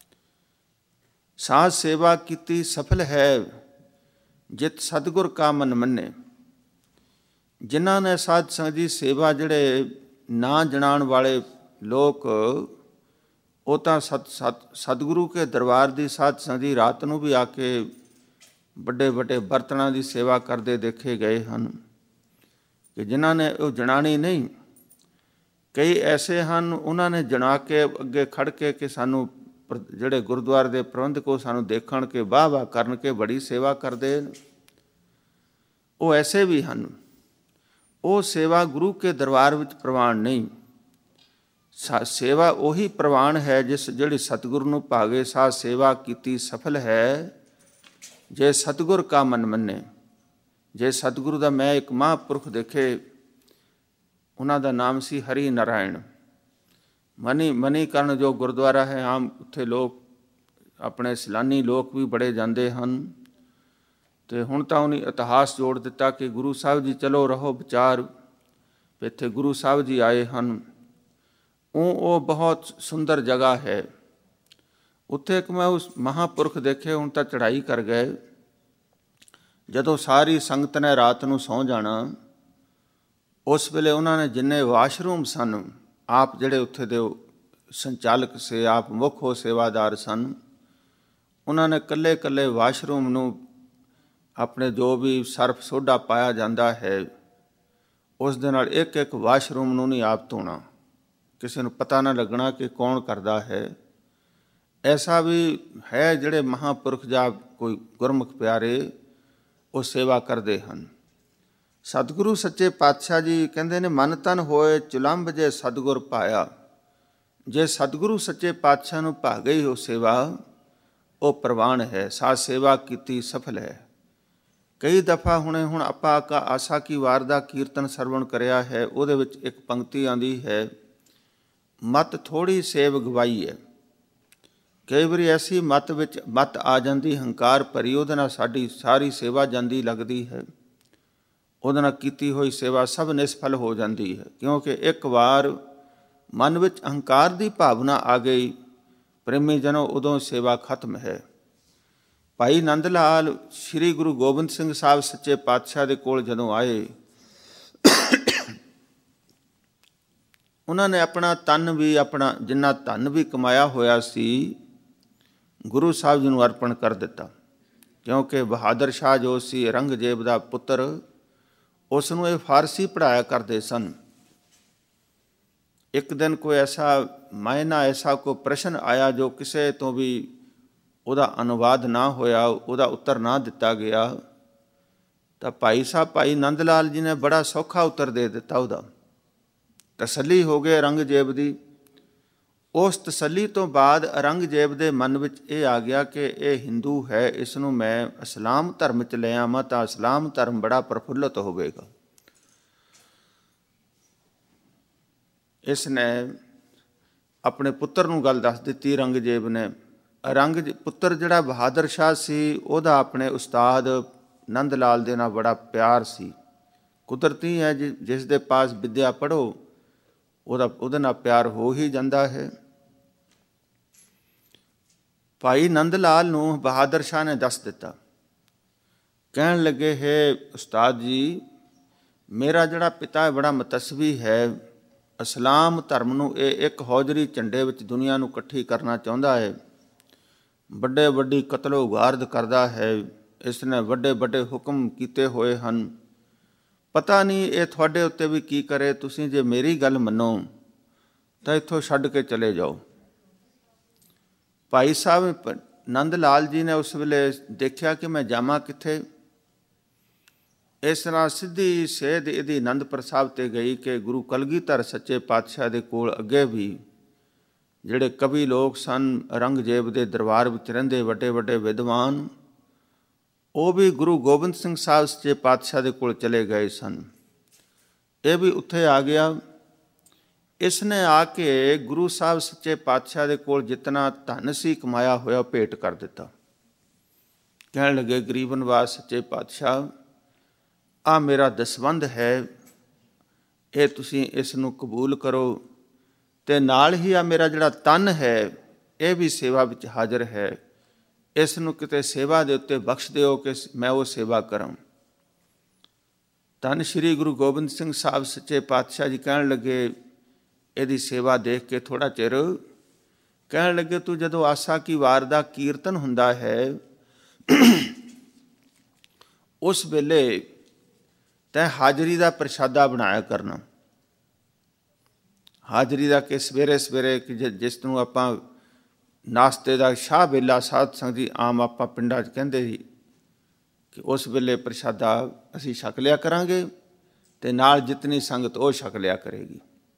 ਸਾਧ ਸੇਵਾ ਕੀਤੀ ਸਫਲ ਹੈ ਜਿਤ ਸਤਿਗੁਰ ਕਾ ਮਨ ਮੰਨੇ। ਜਿਨ੍ਹਾਂ ਨੇ ਸਾਧ ਸੰਗਤ ਦੀ ਸੇਵਾ, ਜਿਹੜੇ ਨਾ ਜਣਾਉਣ ਵਾਲੇ ਲੋਕ, ਉਹ ਤਾਂ ਸਤਿਗੁਰੂ ਕੇ ਦਰਬਾਰ ਦੀ ਸਾਧ ਸੰਗਤ ਦੀ ਰਾਤ ਨੂੰ ਵੀ ਆ ਕੇ ਵੱਡੇ ਵੱਡੇ ਬਰਤਨਾਂ ਦੀ ਸੇਵਾ ਕਰਦੇ ਦੇਖੇ ਗਏ ਹਨ ਕਿ ਜਿਨ੍ਹਾਂ ਨੇ ਉਹ ਜਣਾਣੀ ਨਹੀਂ। ਕਈ ਐਸੇ ਹਨ ਉਹਨਾਂ ਨੇ ਜਣਾ ਕੇ ਅੱਗੇ ਖੜ ਕੇ ਕਿ ਸਾਨੂੰ ਜਿਹੜੇ ਗੁਰਦੁਆਰੇ ਦੇ ਪ੍ਰਬੰਧਕ ਉਹ ਸਾਨੂੰ ਦੇਖਣ ਕੇ ਵਾਹ ਵਾਹ ਕਰਨ ਕੇ ਬੜੀ ਸੇਵਾ ਕਰਦੇ। ਉਹ ਐਸੇ ਵੀ ਹਨ। ਉਹ ਸੇਵਾ ਗੁਰੂ ਕੇ ਦਰਬਾਰ ਵਿੱਚ ਪ੍ਰਵਾਨ ਨਹੀਂ। ਸੇਵਾ ਉਹੀ ਪ੍ਰਵਾਨ ਹੈ ਜਿਹੜੀ ਸਤਿਗੁਰੂ ਨੂੰ ਭਾਵੇ। ਸਾਧ ਸੇਵਾ ਕੀਤੀ ਸਫਲ ਹੈ ਜੇ ਸਤਿਗੁਰ ਕਾ ਮਨ ਮੰਨੇ। ਜੇ ਸਤਿਗੁਰੂ ਦਾ ਮੈਂ ਇੱਕ ਮਹਾਂਪੁਰਖ ਦੇਖੇ, ਉਹਨਾਂ ਦਾ ਨਾਮ ਸੀ ਹਰੀ ਨਾਰਾਇਣ। ਮਨੀਕਰਨ ਜੋ ਗੁਰਦੁਆਰਾ ਹੈ ਆਮ, ਉੱਥੇ ਲੋਕ ਆਪਣੇ ਸੈਲਾਨੀ ਲੋਕ ਵੀ ਬੜੇ ਜਾਂਦੇ ਹਨ। ਤੇ ਹੁਣ ਤਾਂ ਉਹਨੇ ਇਤਿਹਾਸ ਜੋੜ ਦਿੱਤਾ ਕਿ ਗੁਰੂ ਸਾਹਿਬ ਜੀ ਚਲੋ ਰਹੋ ਵਿਚਾਰ, ਇੱਥੇ ਗੁਰੂ ਸਾਹਿਬ ਜੀ ਆਏ ਹਨ। ਉਹ ਬਹੁਤ ਸੁੰਦਰ ਜਗ੍ਹਾ ਹੈ। ਉੱਥੇ ਇੱਕ ਮੈਂ ਉਸ ਮਹਾਂਪੁਰਖ ਦੇਖੇ, ਹੁਣ ਤਾਂ ਚੜ੍ਹਾਈ ਕਰ ਗਏ। ਜਦੋਂ ਸਾਰੀ ਸੰਗਤ ਨੇ ਰਾਤ ਨੂੰ ਸੌਂ ਜਾਣਾ, ਉਸ ਵੇਲੇ ਉਹਨਾਂ ਨੇ ਜਿੰਨੇ ਵਾਸ਼ਰੂਮ ਸਨ, ਆਪ ਜਿਹੜੇ ਉੱਥੇ ਦੇ ਸੰਚਾਲਕ ਸੇ, ਆਪ ਮੁੱਖ ਉਹ ਸੇਵਾਦਾਰ ਸਨ, ਉਹਨਾਂ ਨੇ ਇਕੱਲੇ ਇਕੱਲੇ ਵਾਸ਼ਰੂਮ ਨੂੰ ਆਪਣੇ ਜੋ ਵੀ ਸਰਫ ਸੋਡਾ ਪਾਇਆ ਜਾਂਦਾ ਹੈ, ਉਸ ਦੇ ਨਾਲ ਇੱਕ ਇੱਕ ਵਾਸ਼ਰੂਮ ਨੂੰ ਨਹੀਂ ਆਪ ਧੋਣਾ, ਕਿਸੇ ਨੂੰ ਪਤਾ ਨਾ ਲੱਗਣਾ ਕਿ ਕੌਣ ਕਰਦਾ ਹੈ। ਐਸਾ ਵੀ ਹੈ ਜਿਹੜੇ ਮਹਾਂਪੁਰਖ ਜਾਂ ਕੋਈ ਗੁਰਮੁਖ ਪਿਆਰੇ ਉਹ ਸੇਵਾ ਕਰਦੇ ਹਨ। ਸਤਿਗੁਰੂ ਸੱਚੇ ਪਾਤਸ਼ਾਹ ਜੀ ਕਹਿੰਦੇ ਨੇ, ਮਨ ਤਨ ਹੋਏ ਚੁਲੰਬ ਜੇ ਸਤਿਗੁਰ ਪਾਇਆ। ਜੇ ਸਤਿਗੁਰੂ ਸੱਚੇ ਪਾਤਸ਼ਾਹ ਨੂੰ ਭਾ ਗਈ ਉਹ ਸੇਵਾ, ਉਹ ਪ੍ਰਵਾਨ ਹੈ, ਸਾਧ ਸੇਵਾ ਕੀਤੀ ਸਫਲ ਹੈ। ਕਈ ਦਫਾ ਹੁਣ ਆਪਾਂ ਆਸਾ ਕੀ ਵਾਰ ਦਾ ਕੀਰਤਨ ਸਰਵਣ ਕਰਿਆ ਹੈ, ਉਹਦੇ ਵਿੱਚ ਇੱਕ ਪੰਕਤੀ ਆਉਂਦੀ ਹੈ, ਮਤ ਥੋੜ੍ਹੀ ਸੇਵ ਗਵਾਈ ਹੈ। ਕਈ ਵਾਰੀ ਐਸੀ ਮਤ ਆ ਜਾਂਦੀ ਹੰਕਾਰ ਭਰੀ, ਉਹਦੇ ਨਾਲ ਸਾਡੀ ਸਾਰੀ ਸੇਵਾ ਜਾਂਦੀ ਲੱਗਦੀ ਹੈ, ਉਹਦੇ ਨਾਲ ਕੀਤੀ ਹੋਈ ਸੇਵਾ ਸਭ ਨਿਸਫਲ ਹੋ ਜਾਂਦੀ ਹੈ। ਕਿਉਂਕਿ ਇੱਕ ਵਾਰ ਮਨ ਵਿੱਚ ਅਹੰਕਾਰ ਦੀ ਭਾਵਨਾ ਆ ਗਈ, ਪ੍ਰੇਮੀ ਜਨੋ, ਉਦੋਂ ਸੇਵਾ ਖਤਮ ਹੈ। ਭਾਈ ਨੰਦ ਲਾਲ ਸ੍ਰੀ ਗੁਰੂ ਗੋਬਿੰਦ ਸਿੰਘ ਸਾਹਿਬ ਸੱਚੇ ਪਾਤਸ਼ਾਹ ਦੇ ਕੋਲ ਜਦੋਂ ਆਏ, ਉਹਨਾਂ ਨੇ ਆਪਣਾ ਤਨ ਵੀ, ਆਪਣਾ ਜਿੰਨਾ ਧਨ ਵੀ ਕਮਾਇਆ ਹੋਇਆ ਸੀ, ਗੁਰੂ ਸਾਹਿਬ ਜੀ ਨੂੰ ਅਰਪਣ ਕਰ ਦਿੱਤਾ। ਕਿਉਂਕਿ ਬਹਾਦਰ ਸ਼ਾਹ ਜੋ ਸੀ ਔਰੰਗਜ਼ੇਬ ਦਾ ਪੁੱਤਰ, ਉਸ ਨੂੰ ਇਹ ਫਾਰਸੀ ਪੜ੍ਹਾਇਆ ਕਰਦੇ ਸਨ। ਇੱਕ ਦਿਨ ਕੋਈ ਐਸਾ ਕੋਈ ਪ੍ਰਸ਼ਨ ਆਇਆ ਜੋ ਕਿਸੇ ਤੋਂ ਵੀ ਉਹਦਾ ਅਨੁਵਾਦ ਨਾ ਹੋਇਆ, ਉਹਦਾ ਉੱਤਰ ਨਾ ਦਿੱਤਾ ਗਿਆ, ਤਾਂ ਭਾਈ ਨੰਦ ਲਾਲ ਜੀ ਨੇ ਬੜਾ ਸੌਖਾ ਉੱਤਰ ਦੇ ਦਿੱਤਾ। ਉਹਦਾ ਤਸੱਲੀ ਹੋ ਗਈ ਔਰੰਗਜ਼ੇਬ ਦੀ। ਉਸ ਤਸੱਲੀ ਤੋਂ ਬਾਅਦ ਔਰੰਗਜ਼ੇਬ ਦੇ ਮਨ ਵਿੱਚ ਇਹ ਆ ਗਿਆ ਕਿ ਇਹ ਹਿੰਦੂ ਹੈ, ਇਸ ਨੂੰ ਮੈਂ ਇਸਲਾਮ ਧਰਮ 'ਚ ਲੈ ਆਵਾਂ ਤਾਂ ਇਸਲਾਮ ਧਰਮ ਬੜਾ ਪ੍ਰਫੁੱਲਤ ਹੋਵੇਗਾ। ਇਸ ਨੇ ਆਪਣੇ ਪੁੱਤਰ ਨੂੰ ਗੱਲ ਦੱਸ ਦਿੱਤੀ ਔਰੰਗਜ਼ੇਬ ਨੇ। ਪੁੱਤਰ ਜਿਹੜਾ ਬਹਾਦਰ ਸ਼ਾਹ ਸੀ, ਉਹਦਾ ਆਪਣੇ ਉਸਤਾਦ ਨੰਦ ਲਾਲ ਦੇ ਨਾਲ ਬੜਾ ਪਿਆਰ ਸੀ। ਕੁਦਰਤੀ ਹੈ, ਜਿਸ ਦੇ ਪਾਸ ਵਿੱਦਿਆ ਪੜ੍ਹੋ ਉਹਦੇ ਨਾਲ ਪਿਆਰ ਹੋ ਹੀ ਜਾਂਦਾ ਹੈ। ਭਾਈ ਨੰਦ ਲਾਲ ਨੂੰ ਬਹਾਦਰ ਸ਼ਾਹ ਨੇ ਦੱਸ ਦਿੱਤਾ। ਕਹਿਣ ਲੱਗੇ, ਹੈ ਉਸਤਾਦ ਜੀ, ਮੇਰਾ ਜਿਹੜਾ ਪਿਤਾ ਹੈ ਬੜਾ ਮਤਸਵੀ ਹੈ, ਇਸਲਾਮ ਧਰਮ ਨੂੰ ਇਹ ਇੱਕ ਹੌਜਰੀ ਝੰਡੇ ਵਿੱਚ ਦੁਨੀਆ ਨੂੰ ਇਕੱਠੀ ਕਰਨਾ ਚਾਹੁੰਦਾ ਹੈ, ਵੱਡੀ ਕਤਲੋ ਗਾਰਦ ਕਰਦਾ ਹੈ, ਇਸ ਨੇ ਵੱਡੇ ਹੁਕਮ ਕੀਤੇ ਹੋਏ ਹਨ, ਪਤਾ ਨਹੀਂ ਇਹ ਤੁਹਾਡੇ ਉੱਤੇ ਵੀ ਕੀ ਕਰੇ। ਤੁਸੀਂ ਜੇ ਮੇਰੀ ਗੱਲ ਮੰਨੋ ਤਾਂ ਇੱਥੋਂ ਛੱਡ ਕੇ ਚਲੇ ਜਾਓ। ਭਾਈ ਸਾਹਿਬ ਨੰਦ ਲਾਲ ਜੀ ਨੇ ਉਸ ਵੇਲੇ ਦੇਖਿਆ ਕਿ ਮੈਂ ਜਾਵਾਂ ਕਿੱਥੇ। ਇਸ ਤਰ੍ਹਾਂ ਸਿੱਧੀ ਸੇਧ ਇਹਦੀ ਅਨੰਦਪੁਰ ਸਾਹਿਬ 'ਤੇ ਗਈ ਕਿ ਗੁਰੂ ਕਲਗੀਧਰ ਸੱਚੇ ਪਾਤਸ਼ਾਹ ਦੇ ਕੋਲ ਅੱਗੇ ਵੀ ਜਿਹੜੇ ਕਵੀ ਲੋਕ ਸਨ, ਔਰੰਗਜ਼ੇਬ ਦੇ ਦਰਬਾਰ ਵਿੱਚ ਰਹਿੰਦੇ ਵੱਡੇ ਵਿਦਵਾਨ, ਉਹ ਵੀ ਗੁਰੂ ਗੋਬਿੰਦ ਸਿੰਘ ਸਾਹਿਬ ਸੱਚੇ ਪਾਤਸ਼ਾਹ ਦੇ ਕੋਲ ਚਲੇ ਗਏ ਸਨ। ਇਹ ਵੀ ਉੱਥੇ ਆ ਗਿਆ। ਇਸ ਨੇ ਆ ਕੇ ਗੁਰੂ ਸਾਹਿਬ ਸੱਚੇ ਪਾਤਸ਼ਾਹ ਦੇ ਕੋਲ ਜਿਤਨਾ ਧਨ ਸੀ ਕਮਾਇਆ ਹੋਇਆ ਭੇਟ ਕਰ ਦਿੱਤਾ। ਕਹਿਣ ਲੱਗੇ, ਗਰੀਬ ਨਿਵਾਸ ਸੱਚੇ ਪਾਤਸ਼ਾਹ, ਆ ਮੇਰਾ ਦਸਵੰਧ ਹੈ, ਇਹ ਤੁਸੀਂ ਇਸ ਨੂੰ ਕਬੂਲ ਕਰੋ, ਅਤੇ ਨਾਲ ਹੀ ਆ ਮੇਰਾ ਜਿਹੜਾ ਤਨ ਹੈ ਇਹ ਵੀ ਸੇਵਾ ਵਿੱਚ ਹਾਜ਼ਰ ਹੈ, ਇਸ ਨੂੰ ਕਿਤੇ ਸੇਵਾ ਦੇ ਉੱਤੇ ਬਖਸ਼ ਦਿਓ ਕਿ ਮੈਂ ਉਹ ਸੇਵਾ ਕਰਾਂ। ਧੰਨ ਸ਼੍ਰੀ ਗੁਰੂ ਗੋਬਿੰਦ ਸਿੰਘ ਸਾਹਿਬ ਸੱਚੇ ਪਾਤਸ਼ਾਹ ਜੀ ਕਹਿਣ ਲੱਗੇ, ਇਹਦੀ ਸੇਵਾ ਦੇਖ ਕੇ ਥੋੜ੍ਹਾ ਚਿਰ ਕਹਿਣ ਲੱਗੇ, ਤੂੰ ਜਦੋਂ ਆਸਾ ਕੀ ਵਾਰ ਦਾ ਕੀਰਤਨ ਹੁੰਦਾ ਹੈ, ਉਸ ਵੇਲੇ ਤੈਂ ਹਾਜ਼ਰੀ ਦਾ ਪ੍ਰਸ਼ਾਦਾ ਬਣਾਇਆ ਕਰਨਾ। ਹਾਜ਼ਰੀ ਦਾ ਕਿ ਸਵੇਰੇ ਜਿਸ ਨੂੰ ਆਪਾਂ ਨਾਸ਼ਤੇ ਦਾ ਸ਼ਾਹ ਵੇਲਾ ਸਾਧ ਸੰਗਤ ਜੀ ਆਮ ਆਪਾਂ ਪਿੰਡਾਂ 'ਚ ਕਹਿੰਦੇ ਸੀ ਕਿ ਉਸ ਵੇਲੇ ਪ੍ਰਸ਼ਾਦਾ ਅਸੀਂ ਛਕ ਲਿਆ ਕਰਾਂਗੇ ਅਤੇ ਨਾਲ ਜਿਤਨੀ ਸੰਗਤ ਉਹ ਛਕ ਲਿਆ ਕਰੇਗੀ।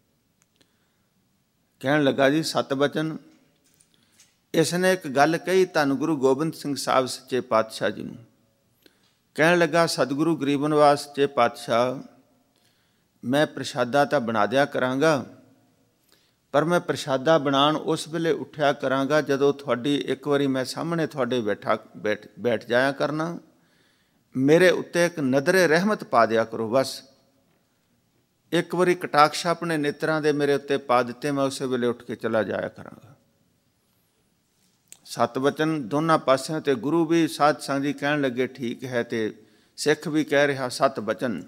ਕਹਿਣ ਲੱਗਾ ਜੀ 7 ਬਚਨ। ਇਸ ਨੇ ਇੱਕ ਗੱਲ ਕਹੀ ਧੰਨ ਗੁਰੂ ਗੋਬਿੰਦ ਸਿੰਘ ਸਾਹਿਬ ਸੱਚੇ ਪਾਤਸ਼ਾਹ ਜੀ ਨੂੰ। ਕਹਿਣ ਲੱਗਾ, ਸਤਿਗੁਰੂ ਗਰੀਬ ਨਿਵਾਸ ਸੱਚੇ ਪਾਤਸ਼ਾਹ, ਮੈਂ ਪ੍ਰਸ਼ਾਦਾ ਤਾਂ ਬਣਾ ਦਿਆ ਕਰਾਂਗਾ, ਪਰ ਮੈਂ ਪ੍ਰਸ਼ਾਦਾ ਬਣਾਉਣ ਉਸ ਵੇਲੇ ਉੱਠਿਆ ਕਰਾਂਗਾ ਜਦੋਂ ਤੁਹਾਡੀ ਇੱਕ ਵਾਰੀ ਮੈਂ ਸਾਹਮਣੇ ਤੁਹਾਡੇ ਬੈਠ ਜਾਇਆ ਕਰਨਾ। ਮੇਰੇ ਉੱਤੇ ਇੱਕ ਨਦਰੇ ਰਹਿਮਤ ਪਾ ਦਿਆ ਕਰੋ। ਬਸ ਇੱਕ ਵਾਰੀ ਕਟਾਕਸ਼ ਆਪਣੇ ਨੇਤਰਾਂ ਦੇ ਮੇਰੇ ਉੱਤੇ ਪਾ ਦਿੱਤੇ, ਮੈਂ ਉਸੇ ਵੇਲੇ ਉੱਠ ਕੇ ਚਲਾ ਜਾਇਆ ਕਰਾਂਗਾ। ਸਤ ਵਚਨ ਦੋਨਾਂ ਪਾਸਿਆਂ ਤੇ ਗੁਰੂ ਵੀ ਸਾਧ ਸੰਗਤ ਜੀ ਕਹਿਣ ਲੱਗੇ ਠੀਕ ਹੈ, ਤੇ ਸਿੱਖ ਵੀ ਕਹਿ ਰਿਹਾ ਸਤ ਵਚਨ।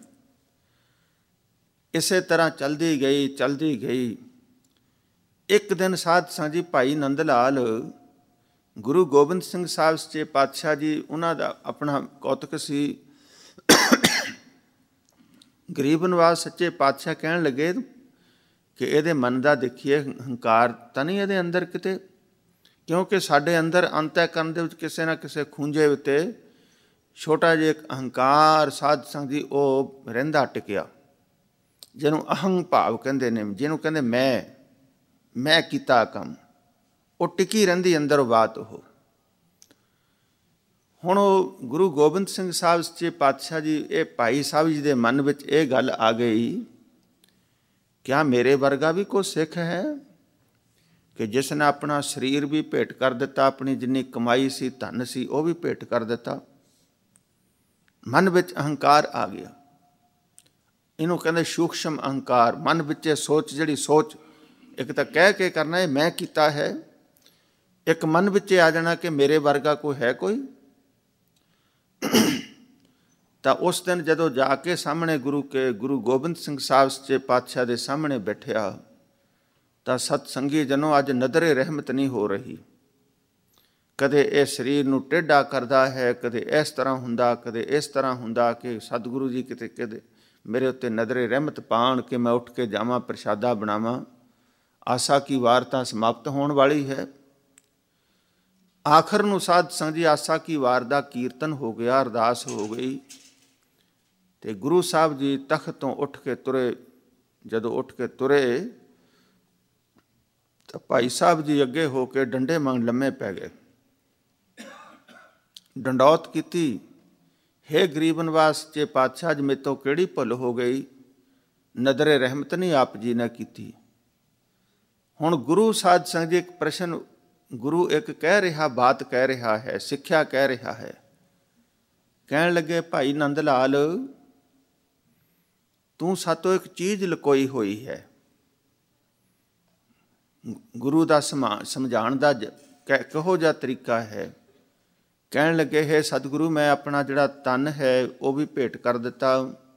ਇਸੇ ਤਰ੍ਹਾਂ ਚਲਦੀ ਗਈ। ਇੱਕ ਦਿਨ ਸਾਧ ਸੰਗਤ ਜੀ ਭਾਈ ਨੰਦ ਲਾਲ ਗੁਰੂ ਗੋਬਿੰਦ ਸਿੰਘ ਸਾਹਿਬ ਸੱਚੇ ਪਾਤਸ਼ਾਹ ਜੀ, ਉਹਨਾਂ ਦਾ ਆਪਣਾ ਕੌਤਕ ਸੀ। ਗਰੀਬ ਨਵਾਜ਼ ਸੱਚੇ ਪਾਤਸ਼ਾਹ ਕਹਿਣ ਲੱਗੇ ਕਿ ਇਹਦੇ ਮਨ ਦਾ ਦੇਖੀਏ, ਹੰਕਾਰ ਤਾਂ ਨਹੀਂ ਇਹਦੇ ਅੰਦਰ ਕਿਤੇ, ਕਿਉਂਕਿ ਸਾਡੇ ਅੰਦਰ ਅੰਤःਕਰਨ ਦੇ ਵਿੱਚ ਕਿਸੇ ਨਾ ਕਿਸੇ ਖੂੰਜੇ ਉੱਤੇ ਛੋਟਾ ਜਿਹਾ ਇੱਕ ਅਹੰਕਾਰ ਸਾਧ ਸੰਗਤ ਜੀ ਉਹ ਰਹਿੰਦਾ ਟਿਕਿਆ, ਜਿਹਨੂੰ ਅਹੰ ਭਾਵ ਕਹਿੰਦੇ ਨੇ, ਜਿਹਨੂੰ ਕਹਿੰਦੇ ਮੈਂ ਕੀਤਾ ਕੰਮ, ਉਹ ਟਿਕੀ ਰਹਿੰਦੀ ਅੰਦਰ ਉਹ ਬਾਤ। ਉਹ ਹੁਣ ਉਹ ਗੁਰੂ ਗੋਬਿੰਦ ਸਿੰਘ ਸਾਹਿਬ ਸੱਚੇ ਪਾਤਸ਼ਾਹ ਜੀ, ਇਹ ਭਾਈ ਸਾਹਿਬ ਜੀ ਦੇ ਮਨ ਵਿੱਚ ਇਹ ਗੱਲ ਆ ਗਈ, ਕਿਆ ਮੇਰੇ ਵਰਗਾ ਵੀ ਕੋਈ ਸਿੱਖ ਹੈ ਕਿ ਜਿਸ ਨੇ ਆਪਣਾ ਸਰੀਰ ਵੀ ਭੇਟ ਕਰ ਦਿੱਤਾ, ਆਪਣੀ ਜਿੰਨੀ ਕਮਾਈ ਸੀ, ਧਨ ਸੀ, ਉਹ ਵੀ ਭੇਟ ਕਰ ਦਿੱਤਾ। ਮਨ ਵਿੱਚ ਅਹੰਕਾਰ ਆ ਗਿਆ। ਇਹਨੂੰ ਕਹਿੰਦੇ ਸੂਖਸ਼ਮ ਅਹੰਕਾਰ। ਮਨ ਵਿੱਚ ਸੋਚ, ਜਿਹੜੀ ਸੋਚ ਇੱਕ ਤਾਂ ਕਹਿ ਕੇ ਕਰਨਾ ਇਹ ਮੈਂ ਕੀਤਾ ਹੈ, ਇੱਕ ਮਨ ਵਿੱਚ ਆ ਜਾਣਾ ਕਿ ਮੇਰੇ ਵਰਗਾ ਕੋਈ ਹੈ ਕੋਈ। ਤਾਂ ਉਸ ਦਿਨ ਜਦੋਂ ਜਾ ਕੇ ਸਾਹਮਣੇ ਗੁਰੂ ਗੋਬਿੰਦ ਸਿੰਘ ਸਾਹਿਬ ਸੱਚੇ ਪਾਤਸ਼ਾਹ ਦੇ ਸਾਹਮਣੇ ਬੈਠਿਆ, ਤਾਂ ਸਤ ਸੰਗੀ ਜਨੋ ਅੱਜ ਨਦਰੇ ਰਹਿਮਤ ਨਹੀਂ ਹੋ ਰਹੀ। ਕਦੇ ਇਹ ਸਰੀਰ ਨੂੰ ਟੇਢਾ ਕਰਦਾ ਹੈ, ਕਦੇ ਇਸ ਤਰ੍ਹਾਂ ਹੁੰਦਾ, ਕਦੇ ਇਸ ਤਰ੍ਹਾਂ ਹੁੰਦਾ ਕਿ ਸਤਿਗੁਰੂ ਜੀ ਕਿਤੇ ਮੇਰੇ ਉੱਤੇ ਨਦਰੇ ਰਹਿਮਤ ਪਾਉਣ ਕਿ ਮੈਂ ਉੱਠ ਕੇ ਜਾਵਾਂ, ਪ੍ਰਸ਼ਾਦਾ ਬਣਾਵਾਂ। ਆਸਾ ਕੀ ਵਾਰ ਤਾਂ ਸਮਾਪਤ ਹੋਣ ਵਾਲੀ ਹੈ। ਆਖਰ ਨੂੰ ਸਾਧ ਸੰਗਤ ਜੀ ਆਸਾ ਕੀ ਵਾਰ ਦਾ ਕੀਰਤਨ ਹੋ ਗਿਆ, ਅਰਦਾਸ ਹੋ ਗਈ, ਤੇ ਗੁਰੂ ਸਾਹਿਬ ਜੀ ਤਖਤ ਤੋਂ ਉੱਠ ਕੇ ਤੁਰੇ। ਜਦੋਂ ਉੱਠ ਕੇ ਤੁਰੇ ਤਾਂ ਭਾਈ ਸਾਹਿਬ ਜੀ ਅੱਗੇ ਹੋ ਕੇ ਡੰਡੇ ਮੰਗ ਲੰਮੇ ਪੈ ਗਏ, ਡੰਡੌਤ ਕੀਤੀ। ਹੇ ਗਰੀਬ ਨਿਵਾਸ ਸੱਚੇ ਪਾਤਸ਼ਾਹ ਜੀ, ਮੇਰੇ ਤੋਂ ਕਿਹੜੀ ਭੁੱਲ ਹੋ ਗਈ, ਨਦਰੇ ਰਹਿਮਤ ਨਹੀਂ ਆਪ ਜੀ ਨੇ ਕੀਤੀ। ਹੁਣ ਗੁਰੂ ਸਾਧ ਸੰਗਤ ਜੀ ਇੱਕ ਪ੍ਰਸ਼ਨ, ਗੁਰੂ ਇੱਕ ਕਹਿ ਰਿਹਾ, ਬਾਤ ਕਹਿ ਰਿਹਾ ਹੈ, ਸਿੱਖਿਆ ਕਹਿ ਰਿਹਾ ਹੈ। ਕਹਿਣ ਲੱਗੇ ਭਾਈ ਨੰਦ ਲਾਲ, ਤੂੰ ਸਾਤੋਂ ਇੱਕ ਚੀਜ਼ ਲੁਕੋਈ ਹੋਈ ਹੈ। ਗੁਰੂ ਦਾ ਸਮਝਾਉਣ ਦਾ ਕਿਹੋ ਜਿਹਾ ਤਰੀਕਾ ਹੈ। ਕਹਿਣ ਲੱਗੇ ਹੈ ਸਤਿਗੁਰੂ, ਮੈਂ ਆਪਣਾ ਜਿਹੜਾ ਤਨ ਹੈ ਉਹ ਵੀ ਭੇਟ ਕਰ ਦਿੱਤਾ,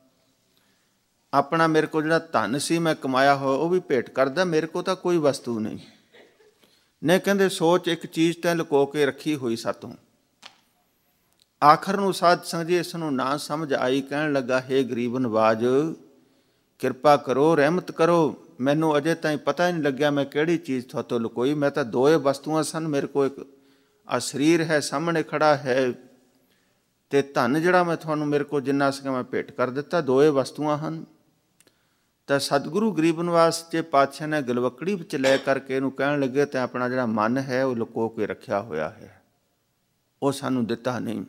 ਆਪਣਾ ਮੇਰੇ ਕੋਲ ਜਿਹੜਾ ਧਨ ਸੀ ਮੈਂ ਕਮਾਇਆ ਹੋਇਆ ਉਹ ਵੀ ਭੇਟ ਕਰਦਾ, ਮੇਰੇ ਕੋਲ ਤਾਂ ਕੋਈ ਵਸਤੂ ਨਹੀਂ। ਨੇ ਕਹਿੰਦੇ ਸੋਚ, ਇੱਕ ਚੀਜ਼ ਤੈਂ ਲੁਕੋ ਕੇ ਰੱਖੀ ਹੋਈ ਸਾਤੋਂ। ਆਖਰ ਨੂੰ ਸਾਧ ਸੰਗਤ ਜੀ ਇਸ ਨੂੰ ਨਾ ਸਮਝ ਆਈ। ਕਹਿਣ ਲੱਗਾ, ਹੇ ਗਰੀਬ ਨਵਾਜ, ਕਿਰਪਾ ਕਰੋ, ਰਹਿਮਤ ਕਰੋ, ਮੈਨੂੰ ਅਜੇ ਤਾਈਂ ਪਤਾ ਹੀ ਨਹੀਂ ਲੱਗਿਆ ਮੈਂ ਕਿਹੜੀ ਚੀਜ਼ ਤੁਹਾਤੋਂ ਲੁਕੋਈ। ਮੈਂ ਤਾਂ ਦੋਏ ਵਸਤੂਆਂ ਸਨ, ਮੇਰੇ ਕੋਲ ਇੱਕ ਆ ਸਰੀਰ ਹੈ ਸਾਹਮਣੇ ਖੜਾ ਹੈ, ਤੇ ਧਨ ਜਿਹੜਾ ਮੈਂ ਤੁਹਾਨੂੰ ਮੇਰੇ ਕੋਲ ਜਿੰਨਾ ਸੀਗਾ ਮੈਂ ਭੇਟ ਕਰ ਦਿੱਤਾ, ਦੋਏ ਵਸਤੂਆਂ ਹਨ। ਤਾਂ ਸਤਿਗੁਰੂ ਗਰੀਬ ਨਿਵਾਸ ਸੱਚੇ ਪਾਤਸ਼ਾਹ ਨੇ ਗਲਵੱਕੜੀ ਵਿੱਚ ਲੈ ਕਰਕੇ ਇਹਨੂੰ ਕਹਿਣ ਲੱਗੇ, ਤੇ ਆਪਣਾ ਜਿਹੜਾ ਮਨ ਹੈ ਉਹ ਲੁਕੋ ਕੇ ਰੱਖਿਆ ਹੋਇਆ ਹੈ, ਉਹ ਸਾਨੂੰ ਦਿੱਤਾ ਨਹੀਂ।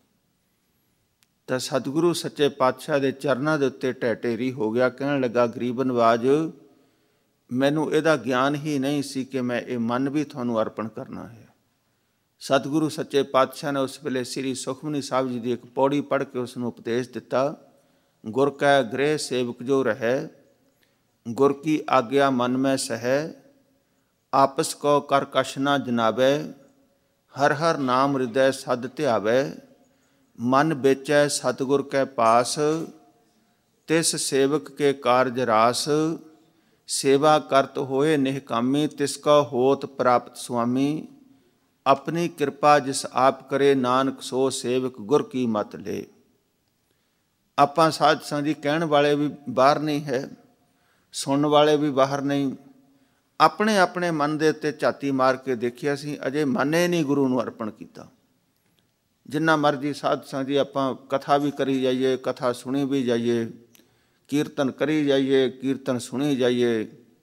ਤਾਂ ਸਤਿਗੁਰੂ ਸੱਚੇ ਪਾਤਸ਼ਾਹ ਦੇ ਚਰਨਾਂ ਦੇ ਉੱਤੇ ਢਹਿ ਹੋ ਗਿਆ। ਕਹਿਣ ਲੱਗਾ, ਗਰੀਬ ਨਿਵਾਜ, ਮੈਨੂੰ ਇਹਦਾ ਗਿਆਨ ਹੀ ਨਹੀਂ ਸੀ ਕਿ ਮੈਂ ਇਹ ਮਨ ਵੀ ਤੁਹਾਨੂੰ ਅਰਪਣ ਕਰਨਾ ਹੈ। ਸਤਿਗੁਰੂ ਸੱਚੇ ਪਾਤਸ਼ਾਹ ਨੇ ਉਸ ਵੇਲੇ ਸ੍ਰੀ ਸੁਖਮਨੀ ਸਾਹਿਬ ਜੀ ਦੀ ਇੱਕ ਪੌੜੀ ਪੜ੍ਹ ਕੇ ਉਸ ਨੂੰ ਉਪਦੇਸ਼ ਦਿੱਤਾ, ਗੁਰ ਕੈ ਗ੍ਰਹਿ ਸੇਵਕ ਜੋ ਰਹੈ, ਗੁਰ ਕੀ ਆਗਿਆ ਮਨ ਮੈਂ ਸਹੈ, ਆਪਸ ਕੋ ਕਰ ਕਛ ਨਾ ਜਨਾਵੈ, ਹਰ ਹਰ ਨਾਮ ਹਿਰਦੈ ਸਦ ਧਿਆਵੈ, ਮਨ ਵੇਚੈ ਸਤਿਗੁਰ ਕੈ ਪਾਸ, ਤਿਸ ਸੇਵਕ ਕੇ ਕਾਰਜ ਰਾਸ, ਸੇਵਾ ਕਰਤ ਹੋਏ ਨਿਹਕਾਮੀ, ਤਿਸ ਕਾ ਹੋਤ ਪ੍ਰਾਪਤ ਸੁਆਮੀ, ਆਪਣੀ ਕਿਰਪਾ ਜਿਸ ਆਪ ਕਰੇ, ਨਾਨਕ ਸੋ ਸੇਵਕ ਗੁਰ ਕੀ ਮਤ ਲੇ। ਆਪਾਂ ਸਾਧ ਸੰਗਤ ਜੀ ਕਹਿਣ ਵਾਲੇ ਵੀ ਬਾਹਰ ਨਹੀਂ ਹੈ, ਸੁਣਨ ਵਾਲੇ ਵੀ ਬਾਹਰ ਨਹੀਂ। ਆਪਣੇ ਆਪਣੇ ਮਨ ਦੇ ਉੱਤੇ ਝਾਤੀ ਮਾਰ ਕੇ ਦੇਖਿਆ ਸੀ, ਅਜੇ ਮਨ ਹੀ ਨਹੀਂ ਗੁਰੂ ਨੂੰ ਅਰਪਣ ਕੀਤਾ। ਜਿੰਨਾ ਮਰਜ਼ੀ ਸਾਧ ਸੰਗਤ ਜੀ ਆਪਾਂ ਕਥਾ ਵੀ ਕਰੀ ਜਾਈਏ, ਕਥਾ ਸੁਣੀ ਵੀ ਜਾਈਏ, ਕੀਰਤਨ ਕਰੀ ਜਾਈਏ, ਕੀਰਤਨ ਸੁਣੀ ਜਾਈਏ,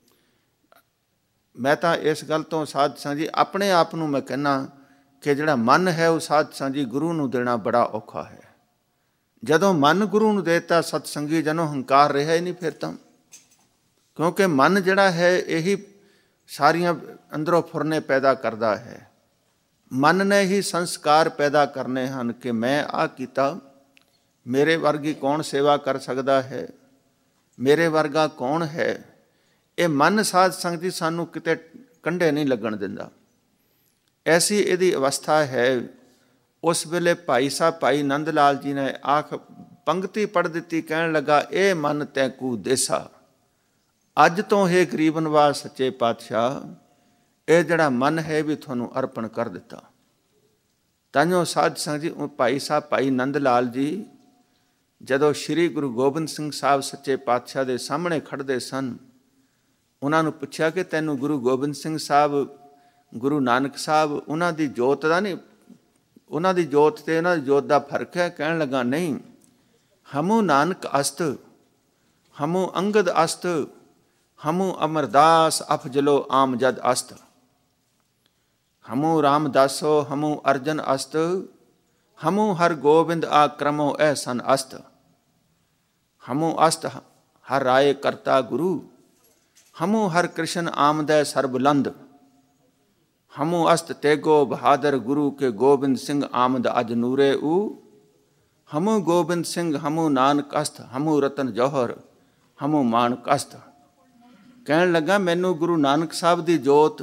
ਮੈਂ ਤਾਂ ਇਸ ਗੱਲ ਤੋਂ ਸਾਧ ਸੰਗਤ ਜੀ ਆਪਣੇ ਆਪ ਨੂੰ ਮੈਂ ਕਹਿੰਦਾ ਕਿ ਜਿਹੜਾ ਮਨ ਹੈ ਉਹ ਸਾਧ ਸੰਗਤ ਜੀ ਗੁਰੂ ਨੂੰ ਦੇਣਾ ਬੜਾ ਔਖਾ ਹੈ। ਜਦੋਂ ਮਨ ਗੁਰੂ ਨੂੰ ਦੇਤਾ ਸਤ ਸੰਗੀ ਜਨੋ, ਹੰਕਾਰ ਰਿਹਾ ਹੀ ਨਹੀਂ ਫਿਰ ਤਾਂ, ਕਿਉਂਕਿ ਮਨ ਜਿਹੜਾ ਹੈ ਇਹੀ ਸਾਰੀਆਂ ਅੰਦਰੋਂ ਫੁਰਨੇ ਪੈਦਾ ਕਰਦਾ ਹੈ। ਮਨ ਨੇ ਹੀ ਸੰਸਕਾਰ ਪੈਦਾ ਕਰਨੇ ਹਨ ਕਿ ਮੈਂ ਆਹ ਕੀਤਾ, ਮੇਰੇ ਵਰਗੀ ਕੌਣ ਸੇਵਾ ਕਰ ਸਕਦਾ ਹੈ, ਮੇਰੇ ਵਰਗਾ ਕੌਣ ਹੈ। ਇਹ ਮਨ ਸਾਧ ਸੰਗਤ ਜੀ ਸਾਨੂੰ ਕਿਤੇ ਕੰਢੇ ਨਹੀਂ ਲੱਗਣ ਦਿੰਦਾ। ਐਸੀ ਇਹਦੀ ਅਵਸਥਾ ਹੈ। ਉਸ ਵੇਲੇ ਭਾਈ ਸਾਹਿਬ ਭਾਈ ਨੰਦ ਲਾਲ ਜੀ ਨੇ ਪੰਕਤੀ ਪੜ੍ਹ ਦਿੱਤੀ, ਕਹਿਣ ਲੱਗਾ, ਇਹ ਮਨ ਤੈਕੂ ਦੇਸਾ। ਅੱਜ ਤੋਂ ਇਹ ਗਰੀਬ ਨਿਵਾਸ ਸੱਚੇ ਪਾਤਸ਼ਾਹ, ਇਹ ਜਿਹੜਾ ਮਨ ਹੈ ਵੀ ਤੁਹਾਨੂੰ ਅਰਪਣ ਕਰ ਦਿੱਤਾ। ਤਾਂਹੀਓ ਸਾਧ ਸੰਗਤ ਜੀ ਭਾਈ ਸਾਹਿਬ ਭਾਈ ਨੰਦ ਲਾਲ ਜੀ ਜਦੋਂ ਸ਼੍ਰੀ ਗੁਰੂ ਗੋਬਿੰਦ ਸਿੰਘ ਸਾਹਿਬ ਸੱਚੇ ਪਾਤਸ਼ਾਹ ਦੇ ਸਾਹਮਣੇ ਖੜ੍ਹਦੇ ਸਨ, ਉਹਨਾਂ ਨੂੰ ਪੁੱਛਿਆ ਕਿ ਤੈਨੂੰ ਗੁਰੂ ਗੋਬਿੰਦ ਸਿੰਘ ਸਾਹਿਬ, ਗੁਰੂ ਨਾਨਕ ਸਾਹਿਬ, ਉਹਨਾਂ ਦੀ ਜੋਤ ਦਾ ਨਹੀਂ, ਉਹਨਾਂ ਦੀ ਜੋਤ ਤੇ ਉਹਨਾਂ ਦੀ ਜੋਤ ਦਾ ਫਰਕ ਹੈ? ਕਹਿਣ ਲੱਗਾ, ਨਹੀਂ, ਹਮੂ ਨਾਨਕ ਅਸਤ, ਹਮੂ ਅੰਗਦ ਅਸਤ, ਹਮੂ ਅਮਰਦਾਸ ਅਫਜਲੋ ਆਮਜਦ ਅਸਤ, ਹਮੂ ਰਾਮਦਾਸੋ ਹਮੂ ਅਰਜਨ ਅਸਤ, ਹਮੂ ਹਰ ਗੋਬਿੰਦ ਆਕਰਮੋ ਐਸਨ ਅਸਤ, ਹਮੂ ਅਸਤ ਹਰ ਰਾਏ ਕਰਤਾ ਗੁਰੂ, ਹਮੂ ਹਰ ਕ੍ਰਿਸ਼ਨ ਆਮਦੈ ਸਰਬੁਲੰਦ, ਹਮੂ ਅਸਤ ਤੇਗੋ ਬਹਾਦਰ ਗੁਰੂ ਕੇ ਗੋਬਿੰਦ ਸਿੰਘ ਆਮਦ ਅਜ ਨੂਰੇ ਊ, ਹਮੂ ਗੋਬਿੰਦ ਸਿੰਘ ਹਮੂ ਨਾਨਕ ਅਸਤ, ਹਮੂ ਰਤਨ ਜੌਹਰ ਹਮੂ ਮਾਨਕ ਅਸਤ। ਕਹਿਣ ਲੱਗਾ, ਮੈਨੂੰ ਗੁਰੂ ਨਾਨਕ ਸਾਹਿਬ ਦੀ ਜੋਤ,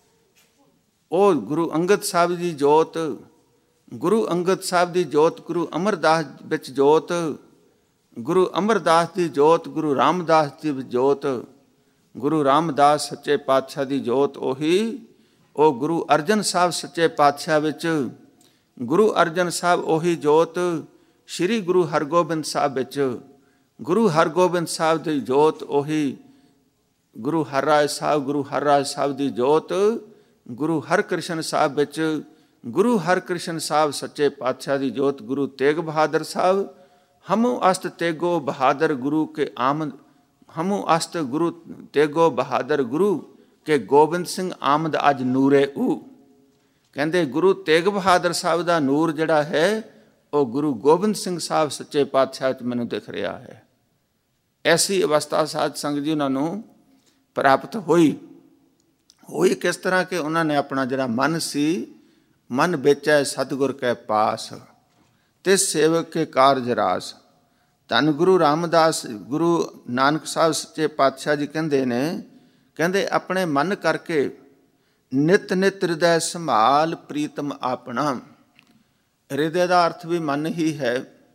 ਉਹ ਗੁਰੂ ਅੰਗਦ ਸਾਹਿਬ ਦੀ ਜੋਤ, ਗੁਰੂ ਅੰਗਦ ਸਾਹਿਬ ਦੀ ਜੋਤ, ਗੁਰੂ ਅਮਰਦਾਸ ਵਿੱਚ ਜੋਤ, ਗੁਰੂ ਅਮਰਦਾਸ ਦੀ ਜੋਤ, ਗੁਰੂ ਰਾਮਦਾਸ ਦੀ ਜੋਤ, ਗੁਰੂ ਰਾਮਦਾਸ ਸੱਚੇ ਪਾਤਸ਼ਾਹ ਦੀ ਜੋਤ ਉਹੀ, ਉਹ ਗੁਰੂ ਅਰਜਨ ਸਾਹਿਬ ਸੱਚੇ ਪਾਤਸ਼ਾਹ ਵਿੱਚ, ਗੁਰੂ ਅਰਜਨ ਸਾਹਿਬ ਉਹੀ ਜੋਤ ਸ਼੍ਰੀ ਗੁਰੂ ਹਰਗੋਬਿੰਦ ਸਾਹਿਬ ਵਿੱਚ, ਗੁਰੂ ਹਰਗੋਬਿੰਦ ਸਾਹਿਬ ਦੀ ਜੋਤ ਉਹੀ ਗੁਰੂ ਹਰਰਾਏ ਸਾਹਿਬ, ਗੁਰੂ ਹਰਰਾਏ ਸਾਹਿਬ ਦੀ ਜੋਤ ਗੁਰੂ ਹਰਕ੍ਰਿਸ਼ਨ ਸਾਹਿਬ ਵਿੱਚ, ਗੁਰੂ ਹਰਕ੍ਰਿਸ਼ਨ ਸਾਹਿਬ ਸੱਚੇ ਪਾਤਸ਼ਾਹ ਦੀ ਜੋਤ ਗੁਰੂ ਤੇਗ ਬਹਾਦਰ ਸਾਹਿਬ। ਹਮੂ ਅਸਤ ਤੇਗੋ ਬਹਾਦਰ ਗੁਰੂ ਕੇ ਆਮਦ, ਹਮੂ ਅਸਤ ਗੁਰੂ ਤੇਗੋ ਬਹਾਦਰ ਗੁਰੂ ਕਿ ਗੋਬਿੰਦ ਸਿੰਘ ਆਮਦ ਅੱਜ ਨੂਰੇ ਊ। ਕਹਿੰਦੇ ਗੁਰੂ ਤੇਗ ਬਹਾਦਰ ਸਾਹਿਬ ਦਾ ਨੂਰ ਜਿਹੜਾ ਹੈ ਉਹ ਗੁਰੂ ਗੋਬਿੰਦ ਸਿੰਘ ਸਾਹਿਬ ਸੱਚੇ ਪਾਤਸ਼ਾਹ 'ਚ ਮੈਨੂੰ ਦਿਖ ਰਿਹਾ ਹੈ। ਐਸੀ ਅਵਸਥਾ ਸਾਧ ਸੰਗਤ ਜੀ ਉਹਨਾਂ ਨੂੰ ਪ੍ਰਾਪਤ ਹੋਈ। ਕਿਸ ਤਰ੍ਹਾਂ ਕਿ ਉਹਨਾਂ ਨੇ ਆਪਣਾ ਜਿਹੜਾ ਮਨ ਸੀ, ਮਨ ਵੇਚੈ ਸਤਿਗੁਰ ਕੈ ਪਾਸ, ਤੇ ਸੇਵਕ ਕੇ ਕਾਰਜ ਰਾਸ। ਧੰਨ ਗੁਰੂ ਰਾਮਦਾਸ, ਗੁਰੂ ਨਾਨਕ ਸਾਹਿਬ ਸੱਚੇ ਪਾਤਸ਼ਾਹ ਜੀ ਕਹਿੰਦੇ ਨੇ, ਕਹਿੰਦੇ ਆਪਣੇ ਮਨ ਕਰਕੇ ਨਿਤ ਨਿਤ ਹਿਰਦੈ ਸੰਭਾਲ ਪ੍ਰੀਤਮ ਆਪਣਾ। ਹਿਰਦੇ ਦਾ ਅਰਥ ਵੀ ਮਨ ਹੀ ਹੈ।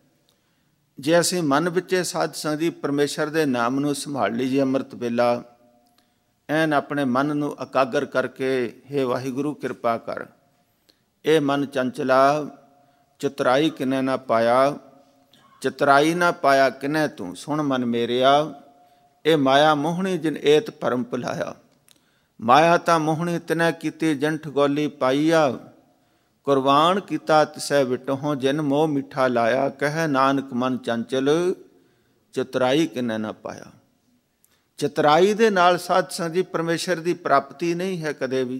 ਜੇ ਅਸੀਂ ਮਨ ਵਿੱਚੇ ਸਾਧ ਸੰਗਤ ਜੀ ਪਰਮੇਸ਼ਰ ਦੇ ਨਾਮ ਨੂੰ ਸੰਭਾਲ ਲਈਏ ਅੰਮ੍ਰਿਤ ਵੇਲਾ, ਐਨ ਆਪਣੇ ਮਨ ਨੂੰ ਇਕਾਗਰ ਕਰਕੇ, ਹੇ ਵਾਹਿਗੁਰੂ ਕਿਰਪਾ ਕਰ, ਇਹ ਮਨ ਚੰਚਲਾ, ਚਤੁਰਾਈ ਕਿਨੈ ਨਾ ਪਾਇਆ, ਚਤੁਰਾਈ ਨਾ ਪਾਇਆ ਕਿਨੈ ਤੂੰ, ਸੁਣ ਮਨ ਮੇਰਿਆ, ਇਹ ਮਾਇਆ ਮੋਹਣੀ ਜਿਨ ਏਤ ਭਰਮ ਭੁਲਾਇਆ। ਮਾਇਆ ਤਾਂ ਮੋਹਣੀ ਤਿਨੈ ਕੀਤੀ ਜਨ ਠਗੋਲੀ ਪਾਈਆ, ਕੁਰਬਾਨ ਕੀਤਾ ਤਿਸੈ ਵਿਟਹੁ ਜਿਨ ਮੋਹ ਮਿੱਠਾ ਲਾਇਆ। ਕਹਿ ਨਾਨਕ ਮਨ ਚੰਚਲ, ਚਤੁਰਾਈ ਕਿਨੈ ਨਾ ਪਾਇਆ। ਚਤੁਰਾਈ ਦੇ ਨਾਲ ਸਾਧ ਸੰਗਤ ਜੀ ਪਰਮੇਸ਼ਰ ਦੀ ਪ੍ਰਾਪਤੀ ਨਹੀਂ ਹੈ ਕਦੇ ਵੀ।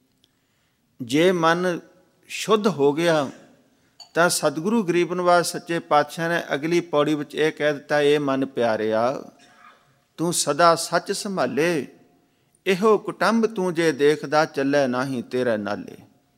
ਜੇ ਮਨ ਸ਼ੁੱਧ ਹੋ ਗਿਆ ਤਾਂ ਸਤਿਗੁਰੂ ਗਰੀਬ ਨਿਵਾਸ ਸੱਚੇ ਪਾਤਸ਼ਾਹ ਨੇ ਅਗਲੀ ਪੌੜੀ ਵਿੱਚ ਇਹ ਕਹਿ ਦਿੱਤਾ, ਇਹ ਮਨ ਪਿਆਰਿਆ ਤੂੰ ਸਦਾ ਸੱਚ ਸੰਭਾਲੇ, ਇਹੋ ਕੁਟੰਬ ਤੂੰ ਜੇ ਦੇਖਦਾ ਚੱਲੇ ਨਾਹੀਂ ਤੇਰੇ ਨਾਲੇ।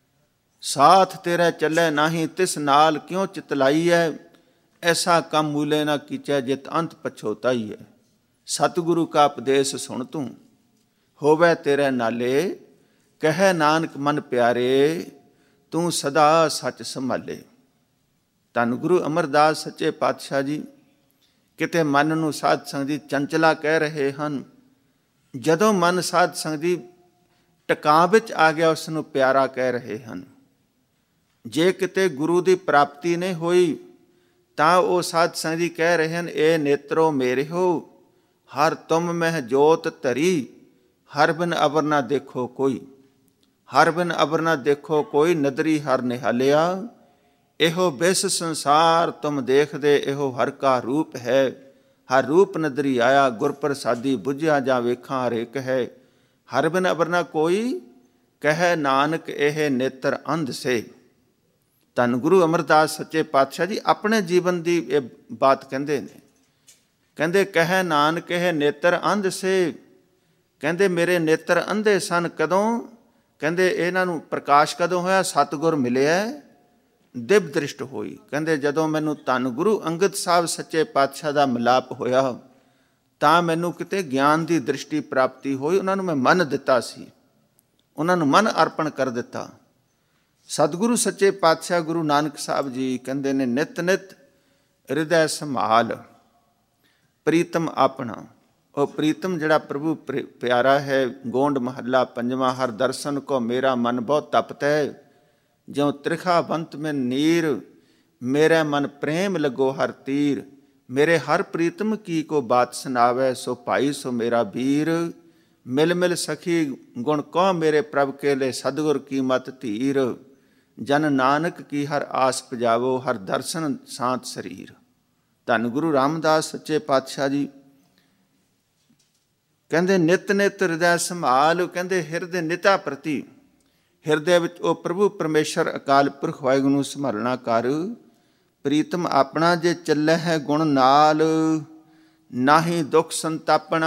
ਸਾਥ ਤੇਰੇ ਚੱਲੇ ਨਾਹੀਂ ਤਿਸ ਨਾਲ ਕਿਉਂ ਚਿਤਲਾਈ ਹੈ, ਐਸਾ ਕੰਮ ਮੂਲੇ ਨਾ ਕੀਚੈ ਜਿਤ ਅੰਤ ਪਛੋਤਾਈ ਹੈ। ਸਤਿਗੁਰੂ ਕਾ ਉਪਦੇਸ਼ ਸੁਣ ਤੂੰ, ਹੋਵੇ ਤੇਰੇ ਨਾਲੇ, ਕਹਿ ਨਾਨਕ ਮਨ ਪਿਆਰੇ, ਤੂੰ ਸਦਾ ਸੱਚ ਸੰਭਾਲੇ। ਧੰਨ ਗੁਰੂ ਅਮਰਦਾਸ ਸੱਚੇ ਪਾਤਸ਼ਾਹ ਜੀ ਕਿਤੇ ਮਨ ਨੂੰ ਸਾਧ ਸੰਗਤ ਜੀ ਚੰਚਲਾ ਕਹਿ ਰਹੇ ਹਨ। ਜਦੋਂ ਮਨ ਸਾਧ ਸੰਗਤ ਜੀ ਟਿਕਾ ਵਿੱਚ ਆ ਗਿਆ, ਉਸ ਨੂੰ ਪਿਆਰਾ ਕਹਿ ਰਹੇ ਹਨ। ਜੇ ਕਿਤੇ ਗੁਰੂ ਦੀ ਪ੍ਰਾਪਤੀ ਨਹੀਂ ਹੋਈ ਤਾਂ ਉਹ ਸਾਧ ਸੰਗਤ ਜੀ ਕਹਿ ਰਹੇ ਹਨ, ਇਹ ਨੇਤਰੋ ਮੇਰੇ ਹੋ, ਹਰ ਤੁਮ ਮਹਿ ਜੋਤ ਧਰੀ, ਹਰ ਬਿਨ ਅਵਰ ਨਾ ਦੇਖੋ ਕੋਈ, ਹਰ ਬਿਨ ਅਵਰ ਨਾ ਦੇਖੋ ਕੋਈ, ਨਦਰੀ ਹਰ ਨਿਹਾਲਿਆ। ਇਹੋ ਬਿਸ ਸੰਸਾਰ ਤੁਮ ਦੇਖਦੇ, ਇਹੋ ਹਰ ਕਾ ਰੂਪ ਹੈ, ਹਰ ਰੂਪ ਨਦਰੀ ਆਇਆ, ਗੁਰ ਪ੍ਰਸਾਦੀ ਬੁਝਿਆ ਜਾਂ ਵੇਖਾਂ ਹਰੇਕ ਹੈ। ਹਰ ਬਿਨ ਅਵਰ ਨਾ ਕੋਈ, ਕਹਿ ਨਾਨਕ ਇਹ ਨੇਤਰ ਅੰਧ ਸੇ। ਧੰਨ ਗੁਰੂ ਅਮਰਦਾਸ ਸੱਚੇ ਪਾਤਸ਼ਾਹ ਜੀ ਆਪਣੇ ਜੀਵਨ ਦੀ ਇਹ ਬਾਤ ਕਹਿੰਦੇ ਨੇ। ਕਹਿੰਦੇ ਕਹਿ ਨਾਨਕ ਇਹ ਨੇਤਰ ਅੰਧ ਸੇ। ਕਹਿੰਦੇ ਮੇਰੇ ਨੇਤਰ ਅੰਧੇ ਸਨ। ਕਦੋਂ? ਕਹਿੰਦੇ ਇਹਨਾਂ ਨੂੰ ਪ੍ਰਕਾਸ਼ ਕਦੋਂ ਹੋਇਆ? ਸਤਿਗੁਰ ਮਿਲਿਆ ਦਿਵ ਦ੍ਰਿਸ਼ਟ ਹੋਈ। ਕਹਿੰਦੇ ਜਦੋਂ ਮੈਨੂੰ ਧੰਨ ਗੁਰੂ ਅੰਗਦ ਸਾਹਿਬ ਸੱਚੇ ਪਾਤਸ਼ਾਹ ਦਾ ਮਿਲਾਪ ਹੋਇਆ ਤਾਂ ਮੈਨੂੰ ਕਿਤੇ ਗਿਆਨ ਦੀ ਦ੍ਰਿਸ਼ਟੀ ਪ੍ਰਾਪਤੀ ਹੋਈ। ਉਹਨਾਂ ਨੂੰ ਮੈਂ ਮਨ ਦਿੱਤਾ ਸੀ, ਉਹਨਾਂ ਨੂੰ ਮਨ ਅਰਪਣ ਕਰ ਦਿੱਤਾ। ਸਤਿਗੁਰੂ ਸੱਚੇ ਪਾਤਸ਼ਾਹ ਗੁਰੂ ਨਾਨਕ ਸਾਹਿਬ ਜੀ ਕਹਿੰਦੇ ਨੇ, ਨਿਤ ਨਿਤ ਹਿਰਦੈ ਸੰਭਾਲ ਪ੍ਰੀਤਮ ਆਪਣਾ। ਉਹ ਪ੍ਰੀਤਮ ਜਿਹੜਾ ਪ੍ਰਭੂ ਪਿਆਰਾ ਹੈ। ਗੋਂਡ ਮਹੱਲਾ ਪੰਜਵਾਂ। ਹਰ ਦਰਸ਼ਨ ਕੋ ਮੇਰਾ ਮਨ ਬਹੁਤ ਤਪਤ ਹੈ, ਜਿਉ ਤ੍ਰਿਖਾ ਬੰਤ ਮੈਂ ਨੀਰ, ਮੇਰੇ ਮਨ ਪ੍ਰੇਮ ਲੱਗੋ ਹਰ ਤੀਰ। ਮੇਰੇ ਹਰ ਪ੍ਰੀਤਮ ਕੀ ਕੋ ਬਾਤ ਸੁਨਾਵੈ, ਸੋ ਭਾਈ ਸੋ ਮੇਰਾ ਵੀਰ। ਮਿਲ ਮਿਲ ਸਖੀ ਗੁਣ ਕੋ ਮੇਰੇ ਪ੍ਰਭ ਕੇ ਲੈ, ਸਤਿਗੁਰ ਕੀ ਮਤ ਧੀਰ। ਜਨ ਨਾਨਕ ਕੀ ਹਰ ਆਸ ਪਜਾਵੋ, ਹਰ ਦਰਸ਼ਨ ਸਾਤ ਸਰੀਰ। ਧੰਨ ਗੁਰੂ ਰਾਮਦਾਸ ਸੱਚੇ ਪਾਤਸ਼ਾਹ ਜੀ ਕਹਿੰਦੇ ਨਿਤ ਨਿਤ ਹਿਰਦੈ ਸੰਭਾਲ। ਕਹਿੰਦੇ ਹਿਰਦੇ ਨਿਤਾ ਪ੍ਰਤੀ, ਹਿਰਦੇ ਵਿੱਚ ਉਹ ਪ੍ਰਭੂ ਪਰਮੇਸ਼ਰ ਅਕਾਲ ਪੁਰਖ ਵਾਹਿਗੁਰੂ ਨੂੰ ਸੰਭਾਲਣਾ ਕਰ। ਪ੍ਰੀਤਮ ਆਪਣਾ ਜੇ ਚੱਲੇ ਹੈ ਗੁਣ ਨਾਲ, ਨਾਹੀ ਦੁੱਖ ਸੰਤਾਪਣਾ।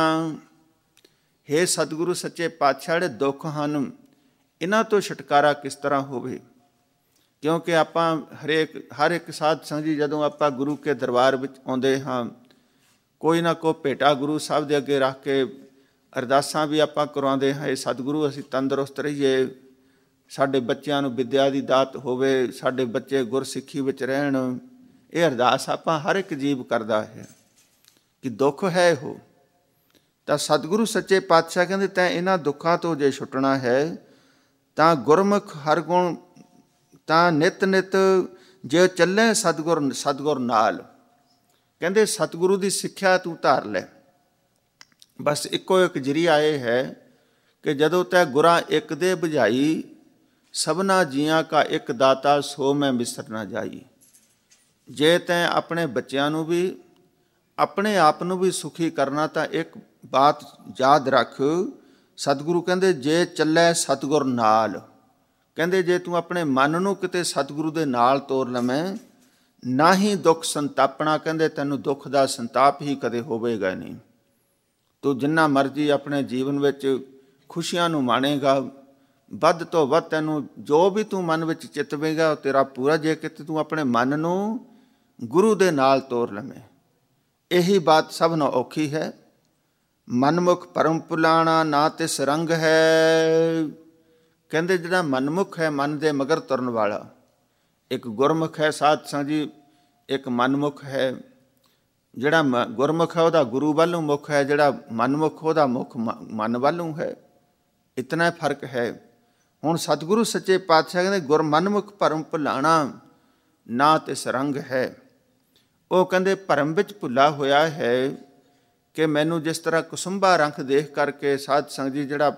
ਹੇ ਸਤਿਗੁਰੂ ਸੱਚੇ ਪਾਤਸ਼ਾਹ, ਜਿਹੜੇ ਦੁੱਖ ਹਨ ਇਹਨਾਂ ਤੋਂ ਛੁਟਕਾਰਾ ਕਿਸ ਤਰ੍ਹਾਂ ਹੋਵੇ? ਕਿਉਂਕਿ ਆਪਾਂ ਹਰ ਇੱਕ ਸਾਧ ਸੰਗਤ ਜੀ ਜਦੋਂ ਆਪਾਂ ਗੁਰੂ ਕੇ ਦਰਬਾਰ ਵਿੱਚ ਆਉਂਦੇ ਹਾਂ, ਕੋਈ ਨਾ ਕੋਈ ਭੇਟਾ ਗੁਰੂ ਸਾਹਿਬ ਦੇ ਅੱਗੇ ਰੱਖ ਕੇ ਅਰਦਾਸਾਂ ਵੀ ਆਪਾਂ ਕਰਵਾਉਂਦੇ ਹਾਂ। ਇਹ ਸਤਿਗੁਰੂ ਅਸੀਂ ਤੰਦਰੁਸਤ ਰਹੀਏ, ਸਾਡੇ ਬੱਚਿਆਂ ਨੂੰ ਵਿੱਦਿਆ ਦੀ ਦਾਤ ਹੋਵੇ, ਸਾਡੇ ਬੱਚੇ ਗੁਰਸਿੱਖੀ ਵਿੱਚ ਰਹਿਣ। ਇਹ ਅਰਦਾਸ ਆਪਾਂ ਹਰ ਇੱਕ ਜੀਵ ਕਰਦਾ ਹੈ ਕਿ ਦੁੱਖ ਹੈ ਉਹ। ਤਾਂ ਸਤਿਗੁਰੂ ਸੱਚੇ ਪਾਤਸ਼ਾਹ ਕਹਿੰਦੇ ਤੈਂ ਇਹਨਾਂ ਦੁੱਖਾਂ ਤੋਂ ਜੇ ਛੁੱਟਣਾ ਹੈ ਤਾਂ ਗੁਰਮੁਖ ਹਰ ਗੁਣ, ਤਾਂ ਨਿਤ ਨਿਤ ਜੇ ਚੱਲੇ ਸਤਿਗੁਰ ਨਾਲ। ਕਹਿੰਦੇ ਸਤਿਗੁਰੂ ਦੀ ਸਿੱਖਿਆ ਤੂੰ ਧਾਰ ਲੈ। ਬਸ ਇੱਕੋ ਇੱਕ ਜਰੀਆ ਇਹ ਹੈ ਕਿ ਜਦੋਂ ਤੈ ਗੁਰਾਂ ਇੱਕ ਦੇ ਬੁਝਾਈ, ਸਭਨਾ ਜੀਆਂ ਕਾ ਇੱਕ ਦਾਤਾ, ਸੋ ਮੈਂ ਮਿਸਰ ਨਾ ਜਾਈ। ਜੇ ਤੈਂ ਆਪਣੇ ਬੱਚਿਆਂ ਨੂੰ ਵੀ ਆਪਣੇ ਆਪ ਨੂੰ ਵੀ ਸੁਖੀ ਕਰਨਾ ਤਾਂ ਇੱਕ ਬਾਤ ਯਾਦ ਰੱਖ। ਸਤਿਗੁਰੂ ਕਹਿੰਦੇ ਜੇ ਚੱਲੇ ਸਤਿਗੁਰ ਨਾਲ। ਕਹਿੰਦੇ ਜੇ ਤੂੰ ਆਪਣੇ ਮਨ ਨੂੰ ਕਿਤੇ ਸਤਿਗੁਰੂ ਦੇ ਨਾਲ ਤੋਰ ਲਵੇਂ, ਨਾ ਹੀ ਦੁੱਖ ਸੰਤਾਪਣਾ। ਕਹਿੰਦੇ ਤੈਨੂੰ ਦੁੱਖ ਦਾ ਸੰਤਾਪ ਹੀ ਕਦੇ ਹੋਵੇਗਾ ਨਹੀਂ। ਤੂੰ ਜਿੰਨਾ ਮਰਜ਼ੀ ਆਪਣੇ ਜੀਵਨ ਵਿੱਚ ਖੁਸ਼ੀਆਂ ਨੂੰ ਮਾਣੇਗਾ, ਵੱਧ ਤੋਂ ਵੱਧ ਤੈਨੂੰ ਜੋ ਵੀ ਤੂੰ ਮਨ ਵਿੱਚ ਚਿਤਵੇਗਾ ਉਹ ਤੇਰਾ ਪੂਰਾ, ਜੇ ਕਿਤੇ ਤੂੰ ਆਪਣੇ ਮਨ ਨੂੰ ਗੁਰੂ ਦੇ ਨਾਲ ਤੋਰ ਲਵੇਂ। ਇਹੀ ਬਾਤ ਸਭ ਨਾਲੋਂ ਔਖੀ ਹੈ। ਮਨਮੁਖ ਪਰਮ ਭੁਲਾਣਾ, ਨਾ ਤਿਸ ਰੰਗ ਹੈ। ਕਹਿੰਦੇ ਜਿਹੜਾ ਮਨਮੁਖ ਹੈ, ਮਨ ਦੇ ਮਗਰ ਤੁਰਨ ਵਾਲਾ, ਇੱਕ ਗੁਰਮੁਖ ਹੈ ਸਾਧ ਸੰਗਤ ਜੀ, ਇੱਕ ਮਨਮੁਖ ਹੈ। ਜਿਹੜਾ ਗੁਰਮੁਖ ਹੈ ਉਹਦਾ ਗੁਰੂ ਵੱਲੋਂ ਮੁਖ ਹੈ, ਜਿਹੜਾ ਮਨਮੁਖ ਉਹਦਾ ਮੁਖ ਮਨ ਵੱਲੋਂ ਹੈ। ਇਤਨਾ ਫਰਕ ਹੈ। ਹੁਣ ਸਤਿਗੁਰੂ ਸੱਚੇ ਪਾਤਸ਼ਾਹ ਕਹਿੰਦੇ ਗੁਰ ਮਨਮੁਖ ਭਰਮ ਭੁਲਾਣਾ, ਨਾ ਤਿਸ ਰੰਗ ਹੈ। ਉਹ ਕਹਿੰਦੇ ਭਰਮ ਵਿੱਚ ਭੁੱਲਾ ਹੋਇਆ ਹੈ ਕਿ ਮੈਨੂੰ ਜਿਸ ਤਰ੍ਹਾਂ ਕੁਸੁੰਭਾ ਰੰਗ ਦੇਖ ਕਰਕੇ ਸਾਧ ਸੰਗਤ ਜੀ ਜਿਹੜਾ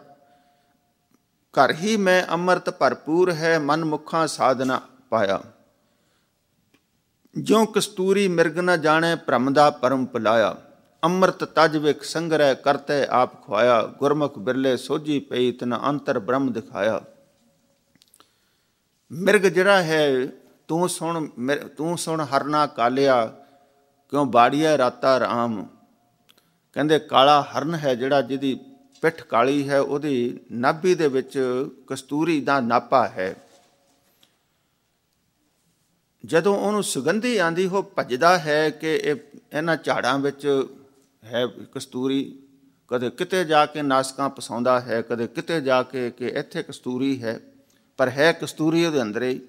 ਘਰ ਹੀ ਮੈਂ ਅੰਮ੍ਰਿਤ ਭਰਪੂਰ ਹੈ, ਮਨ ਮੁਖਾਂ ਸਾਧਨਾ ਪਾਇਆ। ਜਿਉ ਕਸਤੂਰੀ ਮਿਰਗ ਨ ਜਾਣੇ, ਭਰਮ ਦਾ ਪਰਮ ਭੁਲਾਇਆ। ਅੰਮ੍ਰਿਤ ਤਜ ਵਿਖ ਸੰਗ੍ਰਹਿ, ਕਰਤੇ ਆਪ ਖੁਆਇਆ। ਗੁਰਮੁਖ ਬਿਰਲੇ ਸੋਝੀ ਪਈ, ਤਨ ਅੰਤਰ ਬ੍ਰਹਮ ਦਿਖਾਇਆ। ਮਿਰਗ ਜਿਹੜਾ ਹੈ, ਤੂੰ ਸੁਣ ਹਰਨਾ ਕਾਲਿਆ, ਕਿਉਂ ਬਾੜੀਆ ਰਾਤਾ ਰਾਮ। ਕਹਿੰਦੇ ਕਾਲਾ ਹਰਨ ਹੈ ਜਿਹੜਾ, ਜਿਹਦੀ ਪਿੱਠ ਕਾਲੀ ਹੈ, ਉਹਦੀ ਨਾਭੀ ਦੇ ਵਿੱਚ ਕਸਤੂਰੀ ਦਾ ਨਾਪਾ ਹੈ। ਜਦੋਂ ਉਹਨੂੰ ਸੁਗੰਧੀ ਆਉਂਦੀ ਉਹ ਭੱਜਦਾ ਹੈ ਕਿ ਇਹਨਾਂ ਝਾੜਾਂ ਵਿੱਚ ਹੈ ਕਸਤੂਰੀ। ਕਦੇ ਕਿਤੇ ਜਾ ਕੇ ਨਾਸਕਾਂ ਪਸਾਉਂਦਾ ਹੈ, ਕਦੇ ਕਿਤੇ ਜਾ ਕੇ ਕਿ ਇੱਥੇ ਕਸਤੂਰੀ ਹੈ, ਪਰ ਹੈ ਕਸਤੂਰੀ ਉਹਦੇ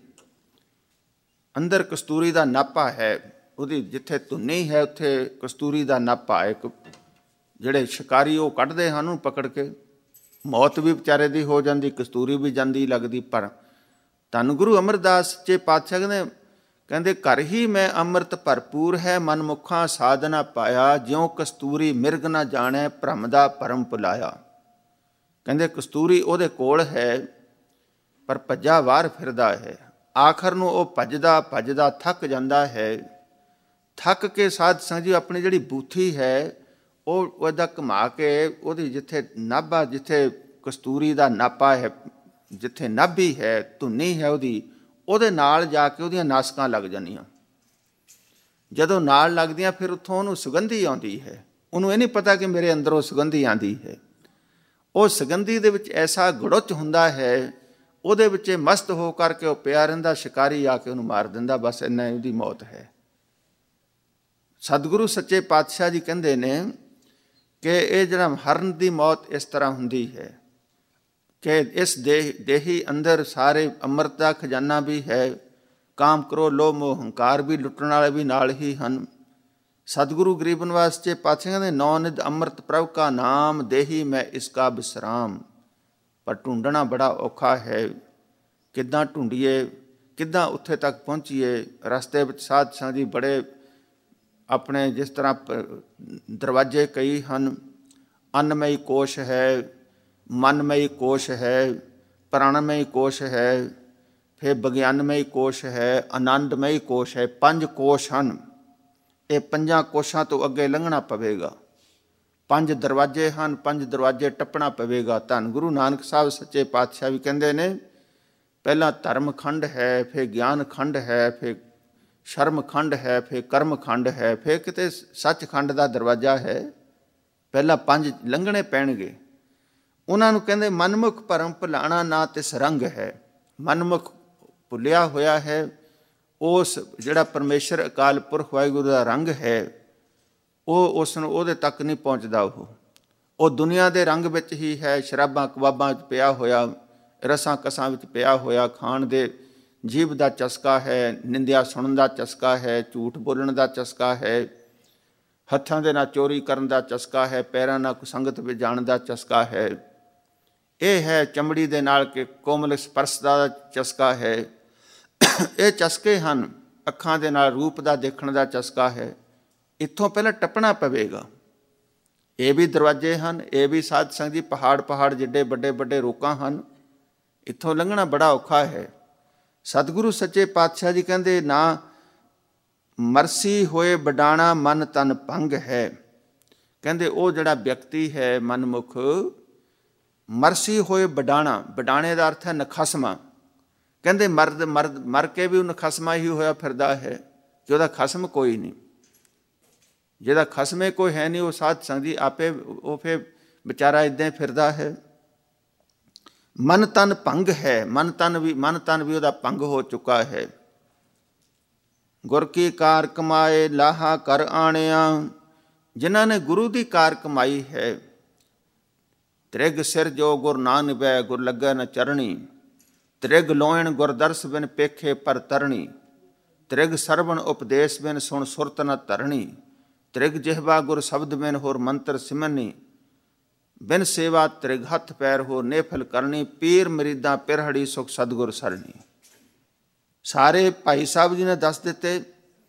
ਅੰਦਰ ਕਸਤੂਰੀ ਦਾ ਨਾਪਾ ਹੈ। ਉਹਦੀ ਜਿੱਥੇ ਧੁੰਨੀ ਹੈ ਉੱਥੇ ਕਸਤੂਰੀ ਦਾ ਨਾਪਾ ਹੈ। ਜਿਹੜੇ ਸ਼ਿਕਾਰੀ ਉਹ ਕੱਢਦੇ ਹਨ ਉਹਨੂੰ ਪਕੜ ਕੇ, ਮੌਤ ਵੀ ਵਿਚਾਰੇ ਦੀ ਹੋ ਜਾਂਦੀ, ਕਸਤੂਰੀ ਵੀ ਜਾਂਦੀ ਲੱਗਦੀ। ਪਰ ਧੰਨ ਗੁਰੂ ਅਮਰਦਾਸ ਸੱਚੇ ਪਾਤਸ਼ਾਹ ਕਹਿੰਦੇ ਘਰ ਹੀ ਮੈਂ ਅੰਮ੍ਰਿਤ ਭਰਪੂਰ ਹੈ, ਮਨਮੁਖਾਂ ਸਾਧਨਾ ਪਾਇਆ। ਜਿਉ ਕਸਤੂਰੀ ਮਿਰਗ ਨਾ ਜਾਣੈ, ਭਰਮ ਦਾ ਭਰਮ ਭੁਲਾਇਆ। ਕਹਿੰਦੇ ਕਸਤੂਰੀ ਉਹਦੇ ਕੋਲ ਹੈ ਪਰ ਭੱਜਾ ਵਾਰ ਫਿਰਦਾ ਹੈ। ਆਖਰ ਨੂੰ ਉਹ ਭੱਜਦਾ ਥੱਕ ਜਾਂਦਾ ਹੈ। ਥੱਕ ਕੇ ਸਾਧ ਸੰਗਤ ਜੀ ਆਪਣੀ ਜਿਹੜੀ ਬੂਥੀ ਹੈ ਉਹ ਉਹਦਾ ਘੁਮਾ ਕੇ ਉਹਦੀ ਜਿੱਥੇ ਨਾਭਾ, ਜਿੱਥੇ ਕਸਤੂਰੀ ਦਾ ਨਾਪਾ ਹੈ, ਜਿੱਥੇ ਨਾਭੀ ਹੈ, ਧੁੰਨੀ ਹੈ ਉਹਦੇ ਨਾਲ ਜਾ ਕੇ ਉਹਦੀਆਂ ਨਾਸਕਾਂ ਲੱਗ ਜਾਂਦੀਆਂ। ਜਦੋਂ ਨਾਲ ਲੱਗਦੀਆਂ ਫਿਰ ਉੱਥੋਂ ਉਹਨੂੰ ਸੁਗੰਧੀ ਆਉਂਦੀ ਹੈ। ਉਹਨੂੰ ਇਹ ਨਹੀਂ ਪਤਾ ਕਿ ਮੇਰੇ ਅੰਦਰੋਂ ਸੁਗੰਧੀ ਆਉਂਦੀ ਹੈ। ਉਹ ਸੁਗੰਧੀ ਦੇ ਵਿੱਚ ਐਸਾ ਗੁੜੁਚ ਹੁੰਦਾ ਹੈ, ਉਹਦੇ ਵਿੱਚ ਮਸਤ ਹੋ ਕਰਕੇ ਉਹ ਪਿਆ ਰਹਿੰਦਾ, ਸ਼ਿਕਾਰੀ ਆ ਕੇ ਉਹਨੂੰ ਮਾਰ ਦਿੰਦਾ, ਬਸ ਇੰਨਾ ਉਹਦੀ ਮੌਤ ਹੈ। ਸਤਿਗੁਰੂ ਸੱਚੇ ਪਾਤਸ਼ਾਹ ਜੀ ਕਹਿੰਦੇ ਨੇ ਕਿ ਇਹ ਜਿਹੜਾ ਹਰਨ ਦੀ ਮੌਤ ਇਸ ਤਰ੍ਹਾਂ ਹੁੰਦੀ ਹੈ ਕਿ ਇਸ ਦੇਹੀ ਅੰਦਰ ਸਾਰੇ ਅੰਮ੍ਰਿਤ ਦਾ ਖਜ਼ਾਨਾ ਵੀ ਹੈ, ਕਾਮ, ਕ੍ਰੋਧ, ਲੋਭ, ਮੋਹ, ਹੰਕਾਰ ਵੀ ਲੁੱਟਣ ਵਾਲੇ ਵੀ ਨਾਲ ਹੀ ਹਨ। ਸਤਿਗੁਰੂ ਗਰੀਬ ਨਿਵਾਸ ਸੱਚੇ ਪਾਤਸ਼ਾਹ ਦੇ ਨੌ ਨਿਧ ਅੰਮ੍ਰਿਤ ਪ੍ਰਭ ਕਾ ਨਾਮ, ਦੇਹੀ ਮੈਂ ਇਸਕਾ ਵਿਸਰਾਮ। ਪਰ ਢੂੰਡਣਾ ਬੜਾ ਔਖਾ ਹੈ। ਕਿੱਦਾਂ ਢੂੰਡੀਏ, ਕਿੱਦਾਂ ਉੱਥੇ ਤੱਕ ਪਹੁੰਚੀਏ? ਰਸਤੇ ਵਿੱਚ ਸਾਧ ਸੰਗਤ ਜੀ ਬੜੇ ਆਪਣੇ ਜਿਸ ਤਰ੍ਹਾਂ ਦਰਵਾਜ਼ੇ ਕਈ ਹਨ। ਅੰਨਮਈ ਕੋਸ਼ ਹੈ, ਮਨਮਈ ਕੋਸ਼ ਹੈ, ਪ੍ਰਾਣਮਈ ਕੋਸ਼ ਹੈ, ਫਿਰ ਵਿਗਿਆਨਮਈ ਕੋਸ਼ ਹੈ, ਆਨੰਦਮਈ ਕੋਸ਼ ਹੈ। 5 ਕੋਸ਼ ਹਨ। ਇਹ 5 ਕੋਸ਼ਾਂ ਤੋਂ ਅੱਗੇ ਲੰਘਣਾ ਪਵੇਗਾ। 5 ਦਰਵਾਜ਼ੇ ਹਨ, 5 ਦਰਵਾਜ਼ੇ ਟੱਪਣਾ ਪਵੇਗਾ। ਧੰਨ ਗੁਰੂ ਨਾਨਕ ਸਾਹਿਬ ਸੱਚੇ ਪਾਤਸ਼ਾਹ ਵੀ ਕਹਿੰਦੇ ਨੇ, ਪਹਿਲਾਂ ਧਰਮ ਖੰਡ ਹੈ, ਫਿਰ ਗਿਆਨ ਖੰਡ ਹੈ, ਫਿਰ ਸ਼ਰਮ ਖੰਡ ਹੈ, ਫਿਰ ਕਰਮ ਖੰਡ ਹੈ, ਫਿਰ ਕਿਤੇ ਸੱਚਖੰਡ ਦਾ ਦਰਵਾਜ਼ਾ ਹੈ। ਪਹਿਲਾਂ 5 ਲੰਘਣੇ ਪੈਣਗੇ। ਉਹਨਾਂ ਨੂੰ ਕਹਿੰਦੇ ਮਨਮੁਖ ਭਰਮ ਭੁਲਾਣਾ ਨਾ ਤਿਸ ਰੰਗ ਹੈ। ਮਨਮੁਖ ਭੁੱਲਿਆ ਹੋਇਆ ਹੈ ਉਸ ਜਿਹੜਾ ਪਰਮੇਸ਼ਰ ਅਕਾਲ ਪੁਰਖ ਵਾਹਿਗੁਰੂ ਦਾ ਰੰਗ ਹੈ, ਉਹ ਉਸ ਨੂੰ ਉਹਦੇ ਤੱਕ ਨਹੀਂ ਪਹੁੰਚਦਾ। ਉਹ ਦੁਨੀਆ ਦੇ ਰੰਗ ਵਿੱਚ ਹੀ ਹੈ, ਸ਼ਰਾਬਾਂ ਕਬਾਬਾਂ ਵਿੱਚ ਪਿਆ ਹੋਇਆ, ਰਸਾਂ ਕਸਾਂ ਵਿੱਚ ਪਿਆ ਹੋਇਆ, ਖਾਣ ਦੇ ਜੀਭ ਦਾ ਚਸਕਾ ਹੈ, ਨਿੰਦਿਆ ਸੁਣਨ ਦਾ ਚਸਕਾ ਹੈ, ਝੂਠ ਬੋਲਣ ਦਾ ਚਸਕਾ ਹੈ, ਹੱਥਾਂ ਦੇ ਨਾਲ ਚੋਰੀ ਕਰਨ ਦਾ ਚਸਕਾ ਹੈ, ਪੈਰਾਂ ਨਾਲ ਕੁਸੰਗਤ ਵਿੱਚ ਜਾਣ ਦਾ ਚਸਕਾ ਹੈ। ਇਹ ਹੈ ਚਮੜੀ ਦੇ ਨਾਲ ਕਿ ਕੋਮਲ ਸਪਰਸ਼ ਦਾ ਚਸਕਾ ਹੈ। ਇਹ ਚਸਕੇ ਹਨ। ਅੱਖਾਂ ਦੇ ਨਾਲ ਰੂਪ ਦਾ ਦੇਖਣ ਦਾ ਚਸਕਾ ਹੈ। ਇੱਥੋਂ ਪਹਿਲਾਂ ਟੱਪਣਾ ਪਵੇਗਾ। ਇਹ ਵੀ ਦਰਵਾਜ਼ੇ ਹਨ। ਇਹ ਵੀ ਸਾਧ ਸੰਗਤ ਜੀ ਪਹਾੜ ਜਿੱਡੇ ਵੱਡੇ ਵੱਡੇ ਰੋਕਾਂ ਹਨ। ਇੱਥੋਂ ਲੰਘਣਾ ਬੜਾ ਔਖਾ ਹੈ। ਸਤਿਗੁਰੂ ਸੱਚੇ ਪਾਤਸ਼ਾਹ ਜੀ ਕਹਿੰਦੇ ਨਾ ਮਰਸੀ ਹੋਏ ਵਡਾਣਾ ਮਨ ਤਨ ਭੰਗ ਹੈ। ਕਹਿੰਦੇ ਉਹ ਜਿਹੜਾ ਵਿਅਕਤੀ ਹੈ ਮਨਮੁਖ, ਮਰਸੀ ਹੋਏ ਵਡਾਣਾ, ਵਡਾਣੇ ਦਾ ਅਰਥ ਹੈ ਨਖਸਮਾ। ਕਹਿੰਦੇ ਮਰ ਕੇ ਵੀ ਉਹ ਨਖਸਮਾ ਹੀ ਹੋਇਆ ਫਿਰਦਾ ਹੈ ਕਿ ਉਹਦਾ ਖਸਮ ਕੋਈ ਨਹੀਂ। ਜਿਹਦਾ ਖਸਮੇ ਕੋਈ ਹੈ ਨਹੀਂ, ਉਹ ਸਾਧ ਸੰਗਤ ਜੀ ਆਪੇ ਉਹ ਫਿਰ ਵਿਚਾਰਾ ਇੱਦਾਂ ਹੀ ਫਿਰਦਾ ਹੈ। ਮਨ ਤਨ ਭੰਗ ਹੈ। ਮਨ ਤਨ ਵੀ ਉਹਦਾ ਭੰਗ ਹੋ ਚੁੱਕਾ ਹੈ। ਗੁਰ ਕੀ ਕਾਰ ਕਮਾਏ ਲਾਹਾ ਕਰ ਆਣਿਆ। ਜਿਨ੍ਹਾਂ ਨੇ ਗੁਰੂ ਦੀ ਕਾਰ ਕਮਾਈ ਹੈ, ਤ੍ਰਿਗ ਸਿਰ ਜੋ ਗੁਰ ਨਾ ਨਿਭੈ ਗੁਰ ਲੱਗੈ ਨ ਚਰਣੀ। ਤ੍ਰਿਗ ਲੋਇਣ ਗੁਰ ਦਰਸ ਬਿਨ ਪੇਖੇ ਪਰ ਤਰਣੀ। ਤ੍ਰਿਗ ਸਰਵਣ ਉਪਦੇਸ਼ ਬਿਨ ਸੁਣ ਸੁਰਤ ਨ ਧਰਣੀ। ਤ੍ਰਿਗ ਜਿਹਵਾ ਗੁਰ ਸ਼ਬਦ ਬਿਨ ਹੋਰ ਮੰਤਰ ਸਿਮਰਨੀ। ਬਿਨ ਸੇਵਾ ਤ੍ਰਿਗ ਹੱਥ ਪੈਰ ਹੋ ਨੇਫਲ ਕਰਨੀ। ਪੀਰ ਮਰੀਦਾਂ ਪਿਰਹੜੀ ਸੁਖ ਸਤਿਗੁਰ ਸਰਣੀ। ਸਾਰੇ ਭਾਈ ਸਾਹਿਬ ਜੀ ਨੇ ਦੱਸ ਦਿੱਤੇ।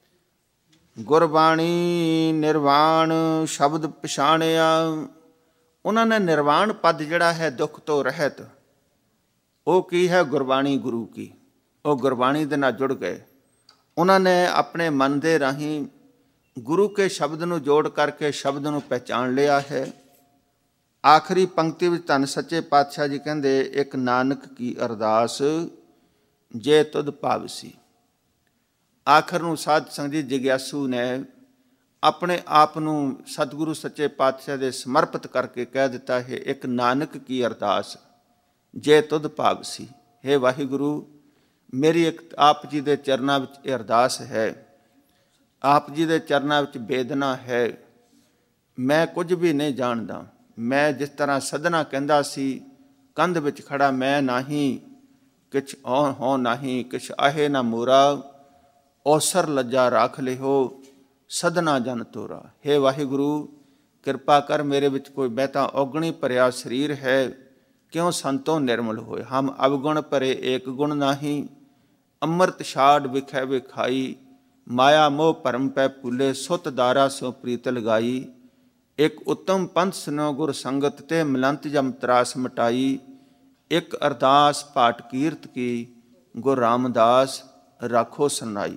ਗੁਰਬਾਣੀ ਨਿਰਵਾਣ ਸ਼ਬਦ ਪਛਾਣਿਆ। ਉਹਨਾਂ ਨੇ ਨਿਰਵਾਣ ਪਦ ਜਿਹੜਾ ਹੈ ਦੁੱਖ ਤੋਂ ਰਹਿਤ, ਉਹ ਕੀ ਹੈ? ਗੁਰਬਾਣੀ ਗੁਰੂ ਕੀ। ਉਹ ਗੁਰਬਾਣੀ ਦੇ ਨਾਲ ਜੁੜ ਗਏ। ਉਹਨਾਂ ਨੇ ਆਪਣੇ ਮਨ ਦੇ ਰਾਹੀਂ ਗੁਰੂ ਕੇ ਸ਼ਬਦ ਨੂੰ ਜੋੜ ਕਰਕੇ ਸ਼ਬਦ ਨੂੰ ਪਹਿਚਾਣ ਲਿਆ ਹੈ। ਆਖਰੀ ਪੰਕਤੀ ਵਿੱਚ ਧੰਨ ਸੱਚੇ ਪਾਤਸ਼ਾਹ ਜੀ ਕਹਿੰਦੇ, ਇੱਕ ਨਾਨਕ ਕੀ ਅਰਦਾਸ ਜੇ ਤੁਧ ਭਾਵਸੀ। ਆਖਰ ਨੂੰ ਸਾਧ ਸੰਗਤ ਜੀ ਜਗਿਆਸੂ ਨੇ ਆਪਣੇ ਆਪ ਨੂੰ ਸਤਿਗੁਰੂ ਸੱਚੇ ਪਾਤਸ਼ਾਹ ਦੇ ਸਮਰਪਿਤ ਕਰਕੇ ਕਹਿ ਦਿੱਤਾ ਹੈ, ਇੱਕ ਨਾਨਕ ਕੀ ਅਰਦਾਸ ਜੇ ਤੁਧ ਭਾਵਸੀ। ਹੇ ਵਾਹਿਗੁਰੂ, ਮੇਰੀ ਇੱਕ ਆਪ ਜੀ ਦੇ ਚਰਨਾਂ ਵਿੱਚ ਇਹ ਅਰਦਾਸ ਹੈ। ਆਪ ਜੀ ਦੇ ਚਰਨਾਂ ਵਿੱਚ ਬੇਦਨਾ ਹੈ। ਮੈਂ ਕੁਝ ਵੀ ਨਹੀਂ ਜਾਣਦਾ। ਮੈਂ ਜਿਸ ਤਰ੍ਹਾਂ ਸਧਨਾ ਕਹਿੰਦਾ ਸੀ, ਕੰਧ ਵਿੱਚ ਖੜਾ ਮੈਂ ਨਾਹੀਂ, ਕਿਛ ਹੋ ਨਾਹੀਂ, ਕਿਛ ਆਹੇ ਨਾ ਮੋਰਾ। ਔਸਰ ਲੱਜਾ ਰੱਖ ਲਿਓ ਸਧਨਾ ਜਨ ਤੋਰਾ। ਹੇ ਵਾਹਿਗੁਰੂ, ਕਿਰਪਾ ਕਰ, ਮੇਰੇ ਵਿੱਚ ਕੋਈ ਬਹਿਤਾ ਔਗਣੀ ਭਰਿਆ ਸਰੀਰ ਹੈ, ਕਿਉਂ ਸੰਤੋਂ ਨਿਰਮਲ ਹੋਏ। ਹਮ ਅਵਗੁਣ ਭਰੇ ਏਕ ਗੁਣ ਨਾਹੀਂ। ਅੰਮ੍ਰਿਤ ਛਾੜ ਵਿਖੈ ਵਿਖਾਈ। ਮਾਇਆ ਮੋਹ ਭਰਮ ਪੈ ਭੁੱਲੇ। ਸੁਤ ਦਾਰਾ ਸੋ ਪ੍ਰੀਤ ਲਗਾਈ। ਇੱਕ ਉੱਤਮ ਪੰਥ ਸੁਨੋ ਗੁਰ ਸੰਗਤ ਤੇ ਮਿਲੰਤ ਜਮ ਤਰਾਸ ਮਟਾਈ। ਇੱਕ ਅਰਦਾਸ ਪਾਟ ਕੀਰਤ ਕੀ ਗੁਰ ਰਾਮਦਾਸ ਰਾਖੋ ਸਰਨਾਈ।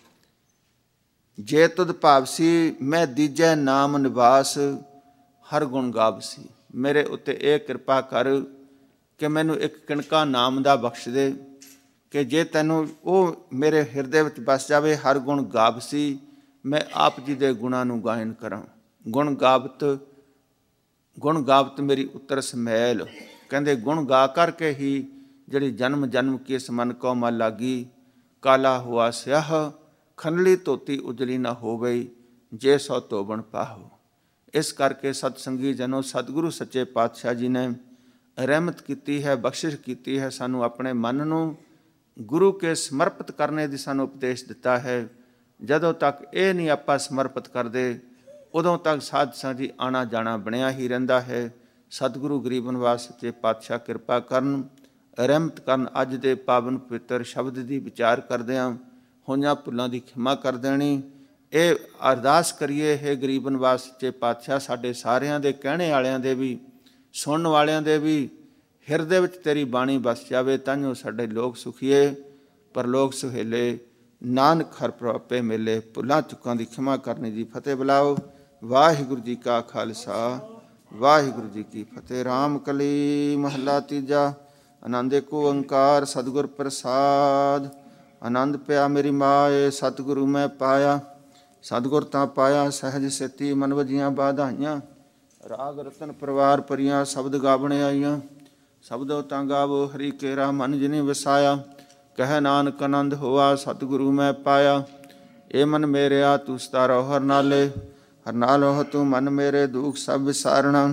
ਜੇ ਤੁਧ ਭਾਵਸੀ ਮੈਂ ਦੀਜੈ ਨਾਮ ਨਿਵਾਸ। ਹਰ ਗੁਣ ਗਾਵਸੀ। ਮੇਰੇ ਉੱਤੇ ਇਹ ਕਿਰਪਾ ਕਰ ਕਿ ਮੈਨੂੰ ਇੱਕ ਕਿਣਕਾ ਨਾਮ ਦਾ ਬਖਸ਼ ਦੇ, ਕਿ ਜੇ ਤੈਨੂੰ ਉਹ ਮੇਰੇ ਹਿਰਦੇ ਵਿੱਚ ਬਸ ਜਾਵੇ। ਹਰ ਗੁਣ ਗਾਵਸੀ, ਮੈਂ ਆਪ ਜੀ ਦੇ ਗੁਣਾਂ ਨੂੰ ਗਾਇਨ ਕਰਾਂ। ਗੁਣ ਗਾਵਤ ਮੇਰੀ ਉੱਤਰ ਸਮੈਲ। ਕਹਿੰਦੇ ਗੁਣ ਗਾ ਕਰਕੇ ਹੀ ਜਿਹੜੀ ਜਨਮ ਜਨਮ ਕੀ ਇਸ ਮਨ ਕੋ ਮਨ ਲਾਗੀ, ਕਾਲਾ ਹੁਆ ਸਿਆਹ ਖਨਲੀ ਧੋਤੀ ਉਜਲੀ ਨਾ ਹੋਵੇ, ਜੇ ਸੋ ਧੋਬਣ ਪਾਹੋ। ਇਸ ਕਰਕੇ ਸਤਸੰਗੀ ਜਨੋ, ਸਤਿਗੁਰੂ ਸੱਚੇ ਪਾਤਸ਼ਾਹ ਜੀ ਨੇ ਰਹਿਮਤ ਕੀਤੀ ਹੈ, ਬਖਸ਼ਿਸ਼ ਕੀਤੀ ਹੈ, ਸਾਨੂੰ ਆਪਣੇ ਮਨ ਨੂੰ ਗੁਰੂ ਕੇ ਸਮਰਪਿਤ ਕਰਨੇ ਦੀ ਸਾਨੂੰ ਉਪਦੇਸ਼ ਦਿੱਤਾ ਹੈ। ਜਦੋਂ ਤੱਕ ਇਹ ਨਹੀਂ ਆਪਾਂ ਸਮਰਪਿਤ ਕਰਦੇ, ਉਦੋਂ ਤੱਕ ਸਾਧ ਸੰਗਤ ਜੀ ਆਣਾ ਜਾਣਾ ਬਣਿਆ ਹੀ ਰਹਿੰਦਾ ਹੈ। ਸਤਿਗੁਰੂ ਗਰੀਬ ਨਿਵਾਸ ਸੱਚੇ ਪਾਤਸ਼ਾਹ ਕਿਰਪਾ ਕਰਨ, ਰਹਿਮਤ ਕਰਨ। ਅੱਜ ਦੇ ਪਾਵਨ ਪਵਿੱਤਰ ਸ਼ਬਦ ਦੀ ਵਿਚਾਰ ਕਰਦਿਆਂ ਹੋਈਆਂ ਭੁੱਲਾਂ ਦੀ ਖਿਮਾ ਕਰ ਦੇਣੀ। ਇਹ ਅਰਦਾਸ ਕਰੀਏ, ਹੈ ਗਰੀਬ ਨਿਵਾਸ ਸੱਚੇ ਪਾਤਸ਼ਾਹ, ਸਾਡੇ ਸਾਰਿਆਂ ਦੇ ਕਹਿਣੇ ਵਾਲਿਆਂ ਦੇ ਵੀ, ਸੁਣਨ ਵਾਲਿਆਂ ਦੇ ਵੀ ਹਿਰਦੇ ਵਿੱਚ ਤੇਰੀ ਬਾਣੀ ਵਸ ਜਾਵੇ, ਤਾਂਹੀਓ ਸਾਡੇ ਲੋਕ ਸੁਖੀਏ, ਪਰਲੋਕ ਸੁਹੇਲੇ, ਨਾਨਕ ਹਰ ਪ੍ਰਭਾਪੇ ਮੇਲੇ। ਭੁੱਲਾਂ ਚੁੱਕਾਂ ਦੀ ਖਿਮਾ ਕਰਨੀ ਦੀ ਫਤਿਹ ਬੁਲਾਓ। ਵਾਹਿਗੁਰੂ ਜੀ ਕਾ ਖਾਲਸਾ, ਵਾਹਿਗੁਰੂ ਜੀ ਕੀ ਫਤਿਹ। ਰਾਮ ਕਲੀ ਮਹੱਲਾ ਤੀਜਾ। ਆਨੰਦ ਏਕ ਓੰਕਾਰ ਸਤਿਗੁਰ ਪ੍ਰਸਾਦ। ਆਨੰਦ ਪਿਆ ਮੇਰੀ ਮਾਏ, ਸਤਿਗੁਰੂ ਮੈਂ ਪਾਇਆ। ਸਤਿਗੁਰ ਤਾਂ ਪਾਇਆ ਸਹਿਜ ਸੇਤੀ, ਮਨ ਵਜੀਆਂ ਬਾਧਾਈਆਂ। ਰਾਗ ਰਤਨ ਪਰਿਵਾਰ ਭਰੀਆਂ, ਸ਼ਬਦ ਗਾਵਣ ਆਈਆਂ। ਸ਼ਬਦੋ ਤਾਂ ਗਾਵੋ ਹਰੀ ਕੇਰਾ, ਮਨ ਜਿਨੀ ਵਸਾਇਆ। ਕਹਿ ਨਾਨਕ ਆਨੰਦ ਹੋਆ, ਸਤਿਗੁਰੂ ਮੈਂ ਪਾਇਆ। ਇਹ ਮਨ ਮੇਰਿਆ ਤੂੰ ਸਤਾਰੋ ਹਰ ਨਾਲੇ, ਹਰ ਨਾਲ ਹੋ ਤੂੰ ਮਨ ਮੇਰੇ, ਦੁਖ ਸਭ ਵਿਸਾਰਣਾ।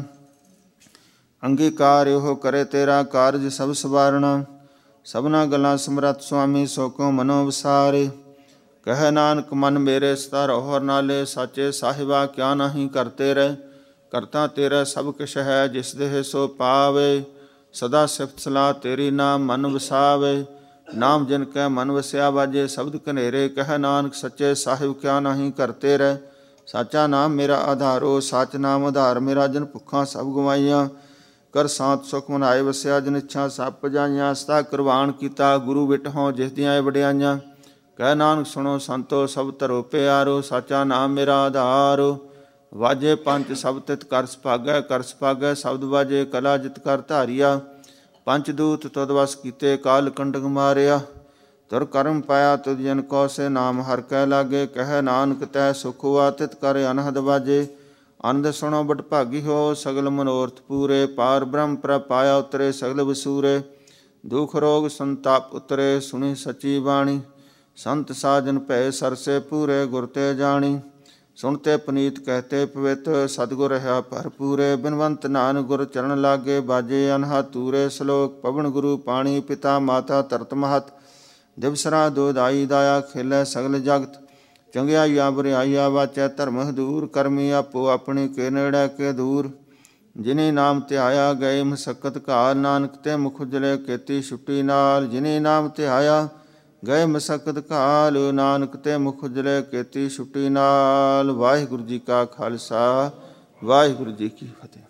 ਅੰਗੀਕਾਰ ਇਹੋ ਕਰੇ ਤੇਰਾ, ਕਾਰਜ ਸਭ ਸਵਾਰਣਾ। ਸਭਨਾ ਗੱਲਾਂ ਸਮਰੱਥ ਸੁਆਮੀ, ਸੋ ਕਿਉ ਮਨੋ ਵਿਸਾਰੇ। ਕਹਿ ਨਾਨਕ ਮਨ ਮੇਰੇ ਸਤਾਰੋ ਹਰ ਨਾਲੇ, ਸਾਚੇ ਸਾਹਿਬਾ ਕਿਆ ਨਾਹੀਂ ਕਰਤੇ ਰਹਿ। ਕਰਤਾ ਤੇਰਾ ਸਭ ਕਿਛ ਹੈ, ਜਿਸ ਦੇਹ ਸੋ ਪਾਵੇ। ਸਦਾ ਸਿਫਤ ਸਲਾਹ ਤੇਰੀ, ਨਾਮ ਮਨ ਵਸਾਵੇ। ਨਾਮ ਜਿਨ ਕੈ ਮਨ ਵਸਿਆ, ਵਾਜੇ ਸ਼ਬਦ ਕਨੇਰੇ। ਕਹਿ ਨਾਨਕ ਸੱਚੇ ਸਾਹਿਬ ਕਿਆ ਨਾਹੀਂ ਕਰਤੇ ਰਹਿ। ਸਾਚਾ ਨਾਮ ਮੇਰਾ ਆਧਾਰੋ, ਸੱਚ ਨਾਮ ਆਧਾਰ ਮੇਰਾ। ਜਨ ਭੁੱਖਾਂ ਸਭ ਗਵਾਈਆਂ, ਕਰ ਸਾਂਤ ਸੁਖ ਮਨਾਏ ਵਸਿਆ। ਜਨ ਇੱਛਾ ਸਭ ਪਜਾਈਆਂ, ਸਤਾ ਕੁਰਬਾਨ ਕੀਤਾ ਗੁਰੂ ਵਿਟਹੁ, ਜਿਸ ਦੀਆਂ ਇਹ ਵਡਿਆਈਆਂ। ਕਹਿ ਨਾਨਕ ਸੁਣੋ ਸੰਤੋ, ਸਭ ਧਰੋ ਪਿਆਰੋ। ਸਾਚਾ ਨਾਮ ਮੇਰਾ ਆਧਾਰ, ਵਾਜੇ ਪੰਚ ਸਭ ਤਿਤ ਕਰ ਸੁਭਾਗੈ। ਕਰ ਸੁਭਾਗੈ ਸ਼ਬਦ ਵਾਜੇ, ਕਲਾ ਜਿਤ ਕਰ ਧਾਰਿਆ। ਪੰਚ ਦੂਤ ਤੁਧ ਵਸ ਕੀਤੇ, ਕਾਲ ਕੰਡਕ ਮਾਰਿਆ। ਤੁਰ ਕਰਮ ਪਾਇਆ ਤੁਧ ਜਨ ਕੋ, ਸੇ ਨਾਮ ਹਰਿ ਕੈ ਲਾਗੇ। ਕਹਿ ਨਾਨਕ ਤੈ ਸੁਖ ਹੁਆ, ਤਿਤ ਕਰ ਅਨਹਦ ਵਾਜੇ। ਆਨੰਦ ਸੁਣੋ ਬਟ ਭਾਗੀ ਹੋ, ਸਗਲ ਮਨੋਰਥ ਪੂਰੇ। ਪਾਰ ਬ੍ਰਹਮ ਪ੍ਰਭ ਪਾਇਆ, ਉਤਰੇ ਸਗਲ ਵਸੂਰੇ। ਦੁਖ ਰੋਗ ਸੰਤਾਪ ਉਤਰੇ, ਸੁਣੀ ਸੱਚੀ ਬਾਣੀ। ਸੰਤ ਸਾਜਨ ਭੈ ਸਰਸੇ, ਪੂਰੇ ਗੁਰ ਤੇ ਜਾਣੀ। ਸੁਣਤੇ ਪਨੀਤ ਕਹਤੇ ਪਵਿੱਤ, ਸਤਿਗੁਰ ਰਹਾ ਭਰਪੂਰੇ। ਬਿਨਵੰਤ ਨਾਨਕ ਗੁਰ ਚਰਨ ਲਾਗੇ, ਬਾਜੇ ਅਨਹਦ ਤੂਰੇ। ਸ਼ਲੋਕ ਪਵਨ ਗੁਰੂ ਪਾਣੀ, ਪਿਤਾ ਮਾਤਾ ਧਰਤ ਮਹਤ। ਦਿਵਸਰਾ ਦੋਧਾਈ ਦਾਇਆ, ਖੇਲੇ ਸਗਲ ਜਗਤ। ਚੰਗਿਆਈਆ ਬੁਰਿਆਈਆ, ਵਾਚੈ ਧਰਮ ਹਦੂਰ। ਕਰਮੀ ਆਪੋ ਆਪਣੀ, ਕੇ ਨੇੜੇ ਕੇ ਦੂਰ। ਜਿਨੀ ਨਾਮ ਧਿਆਇਆ, ਗਏ ਮਸਕਤ ਘਾਲ। ਨਾਨਕ ਤੇ ਮੁਖ ਉਜਲੇ, ਕੀਤੀ ਛੁੱਟੀ ਨਾਲ। ਜਿਨੀ ਨਾਮ ਧਿਆਇਆ, ਗਏ ਮਸਕਤ ਘਾਲ। ਨਾਨਕ ਤੇ ਮੁਖ ਉਜਲੇ, ਕੀਤੀ ਛੁੱਟੀ ਨਾਲ। ਵਾਹਿਗੁਰੂ ਜੀ ਕਾ ਖਾਲਸਾ, ਵਾਹਿਗੁਰੂ ਜੀ ਕੀ ਫਤਿਹ।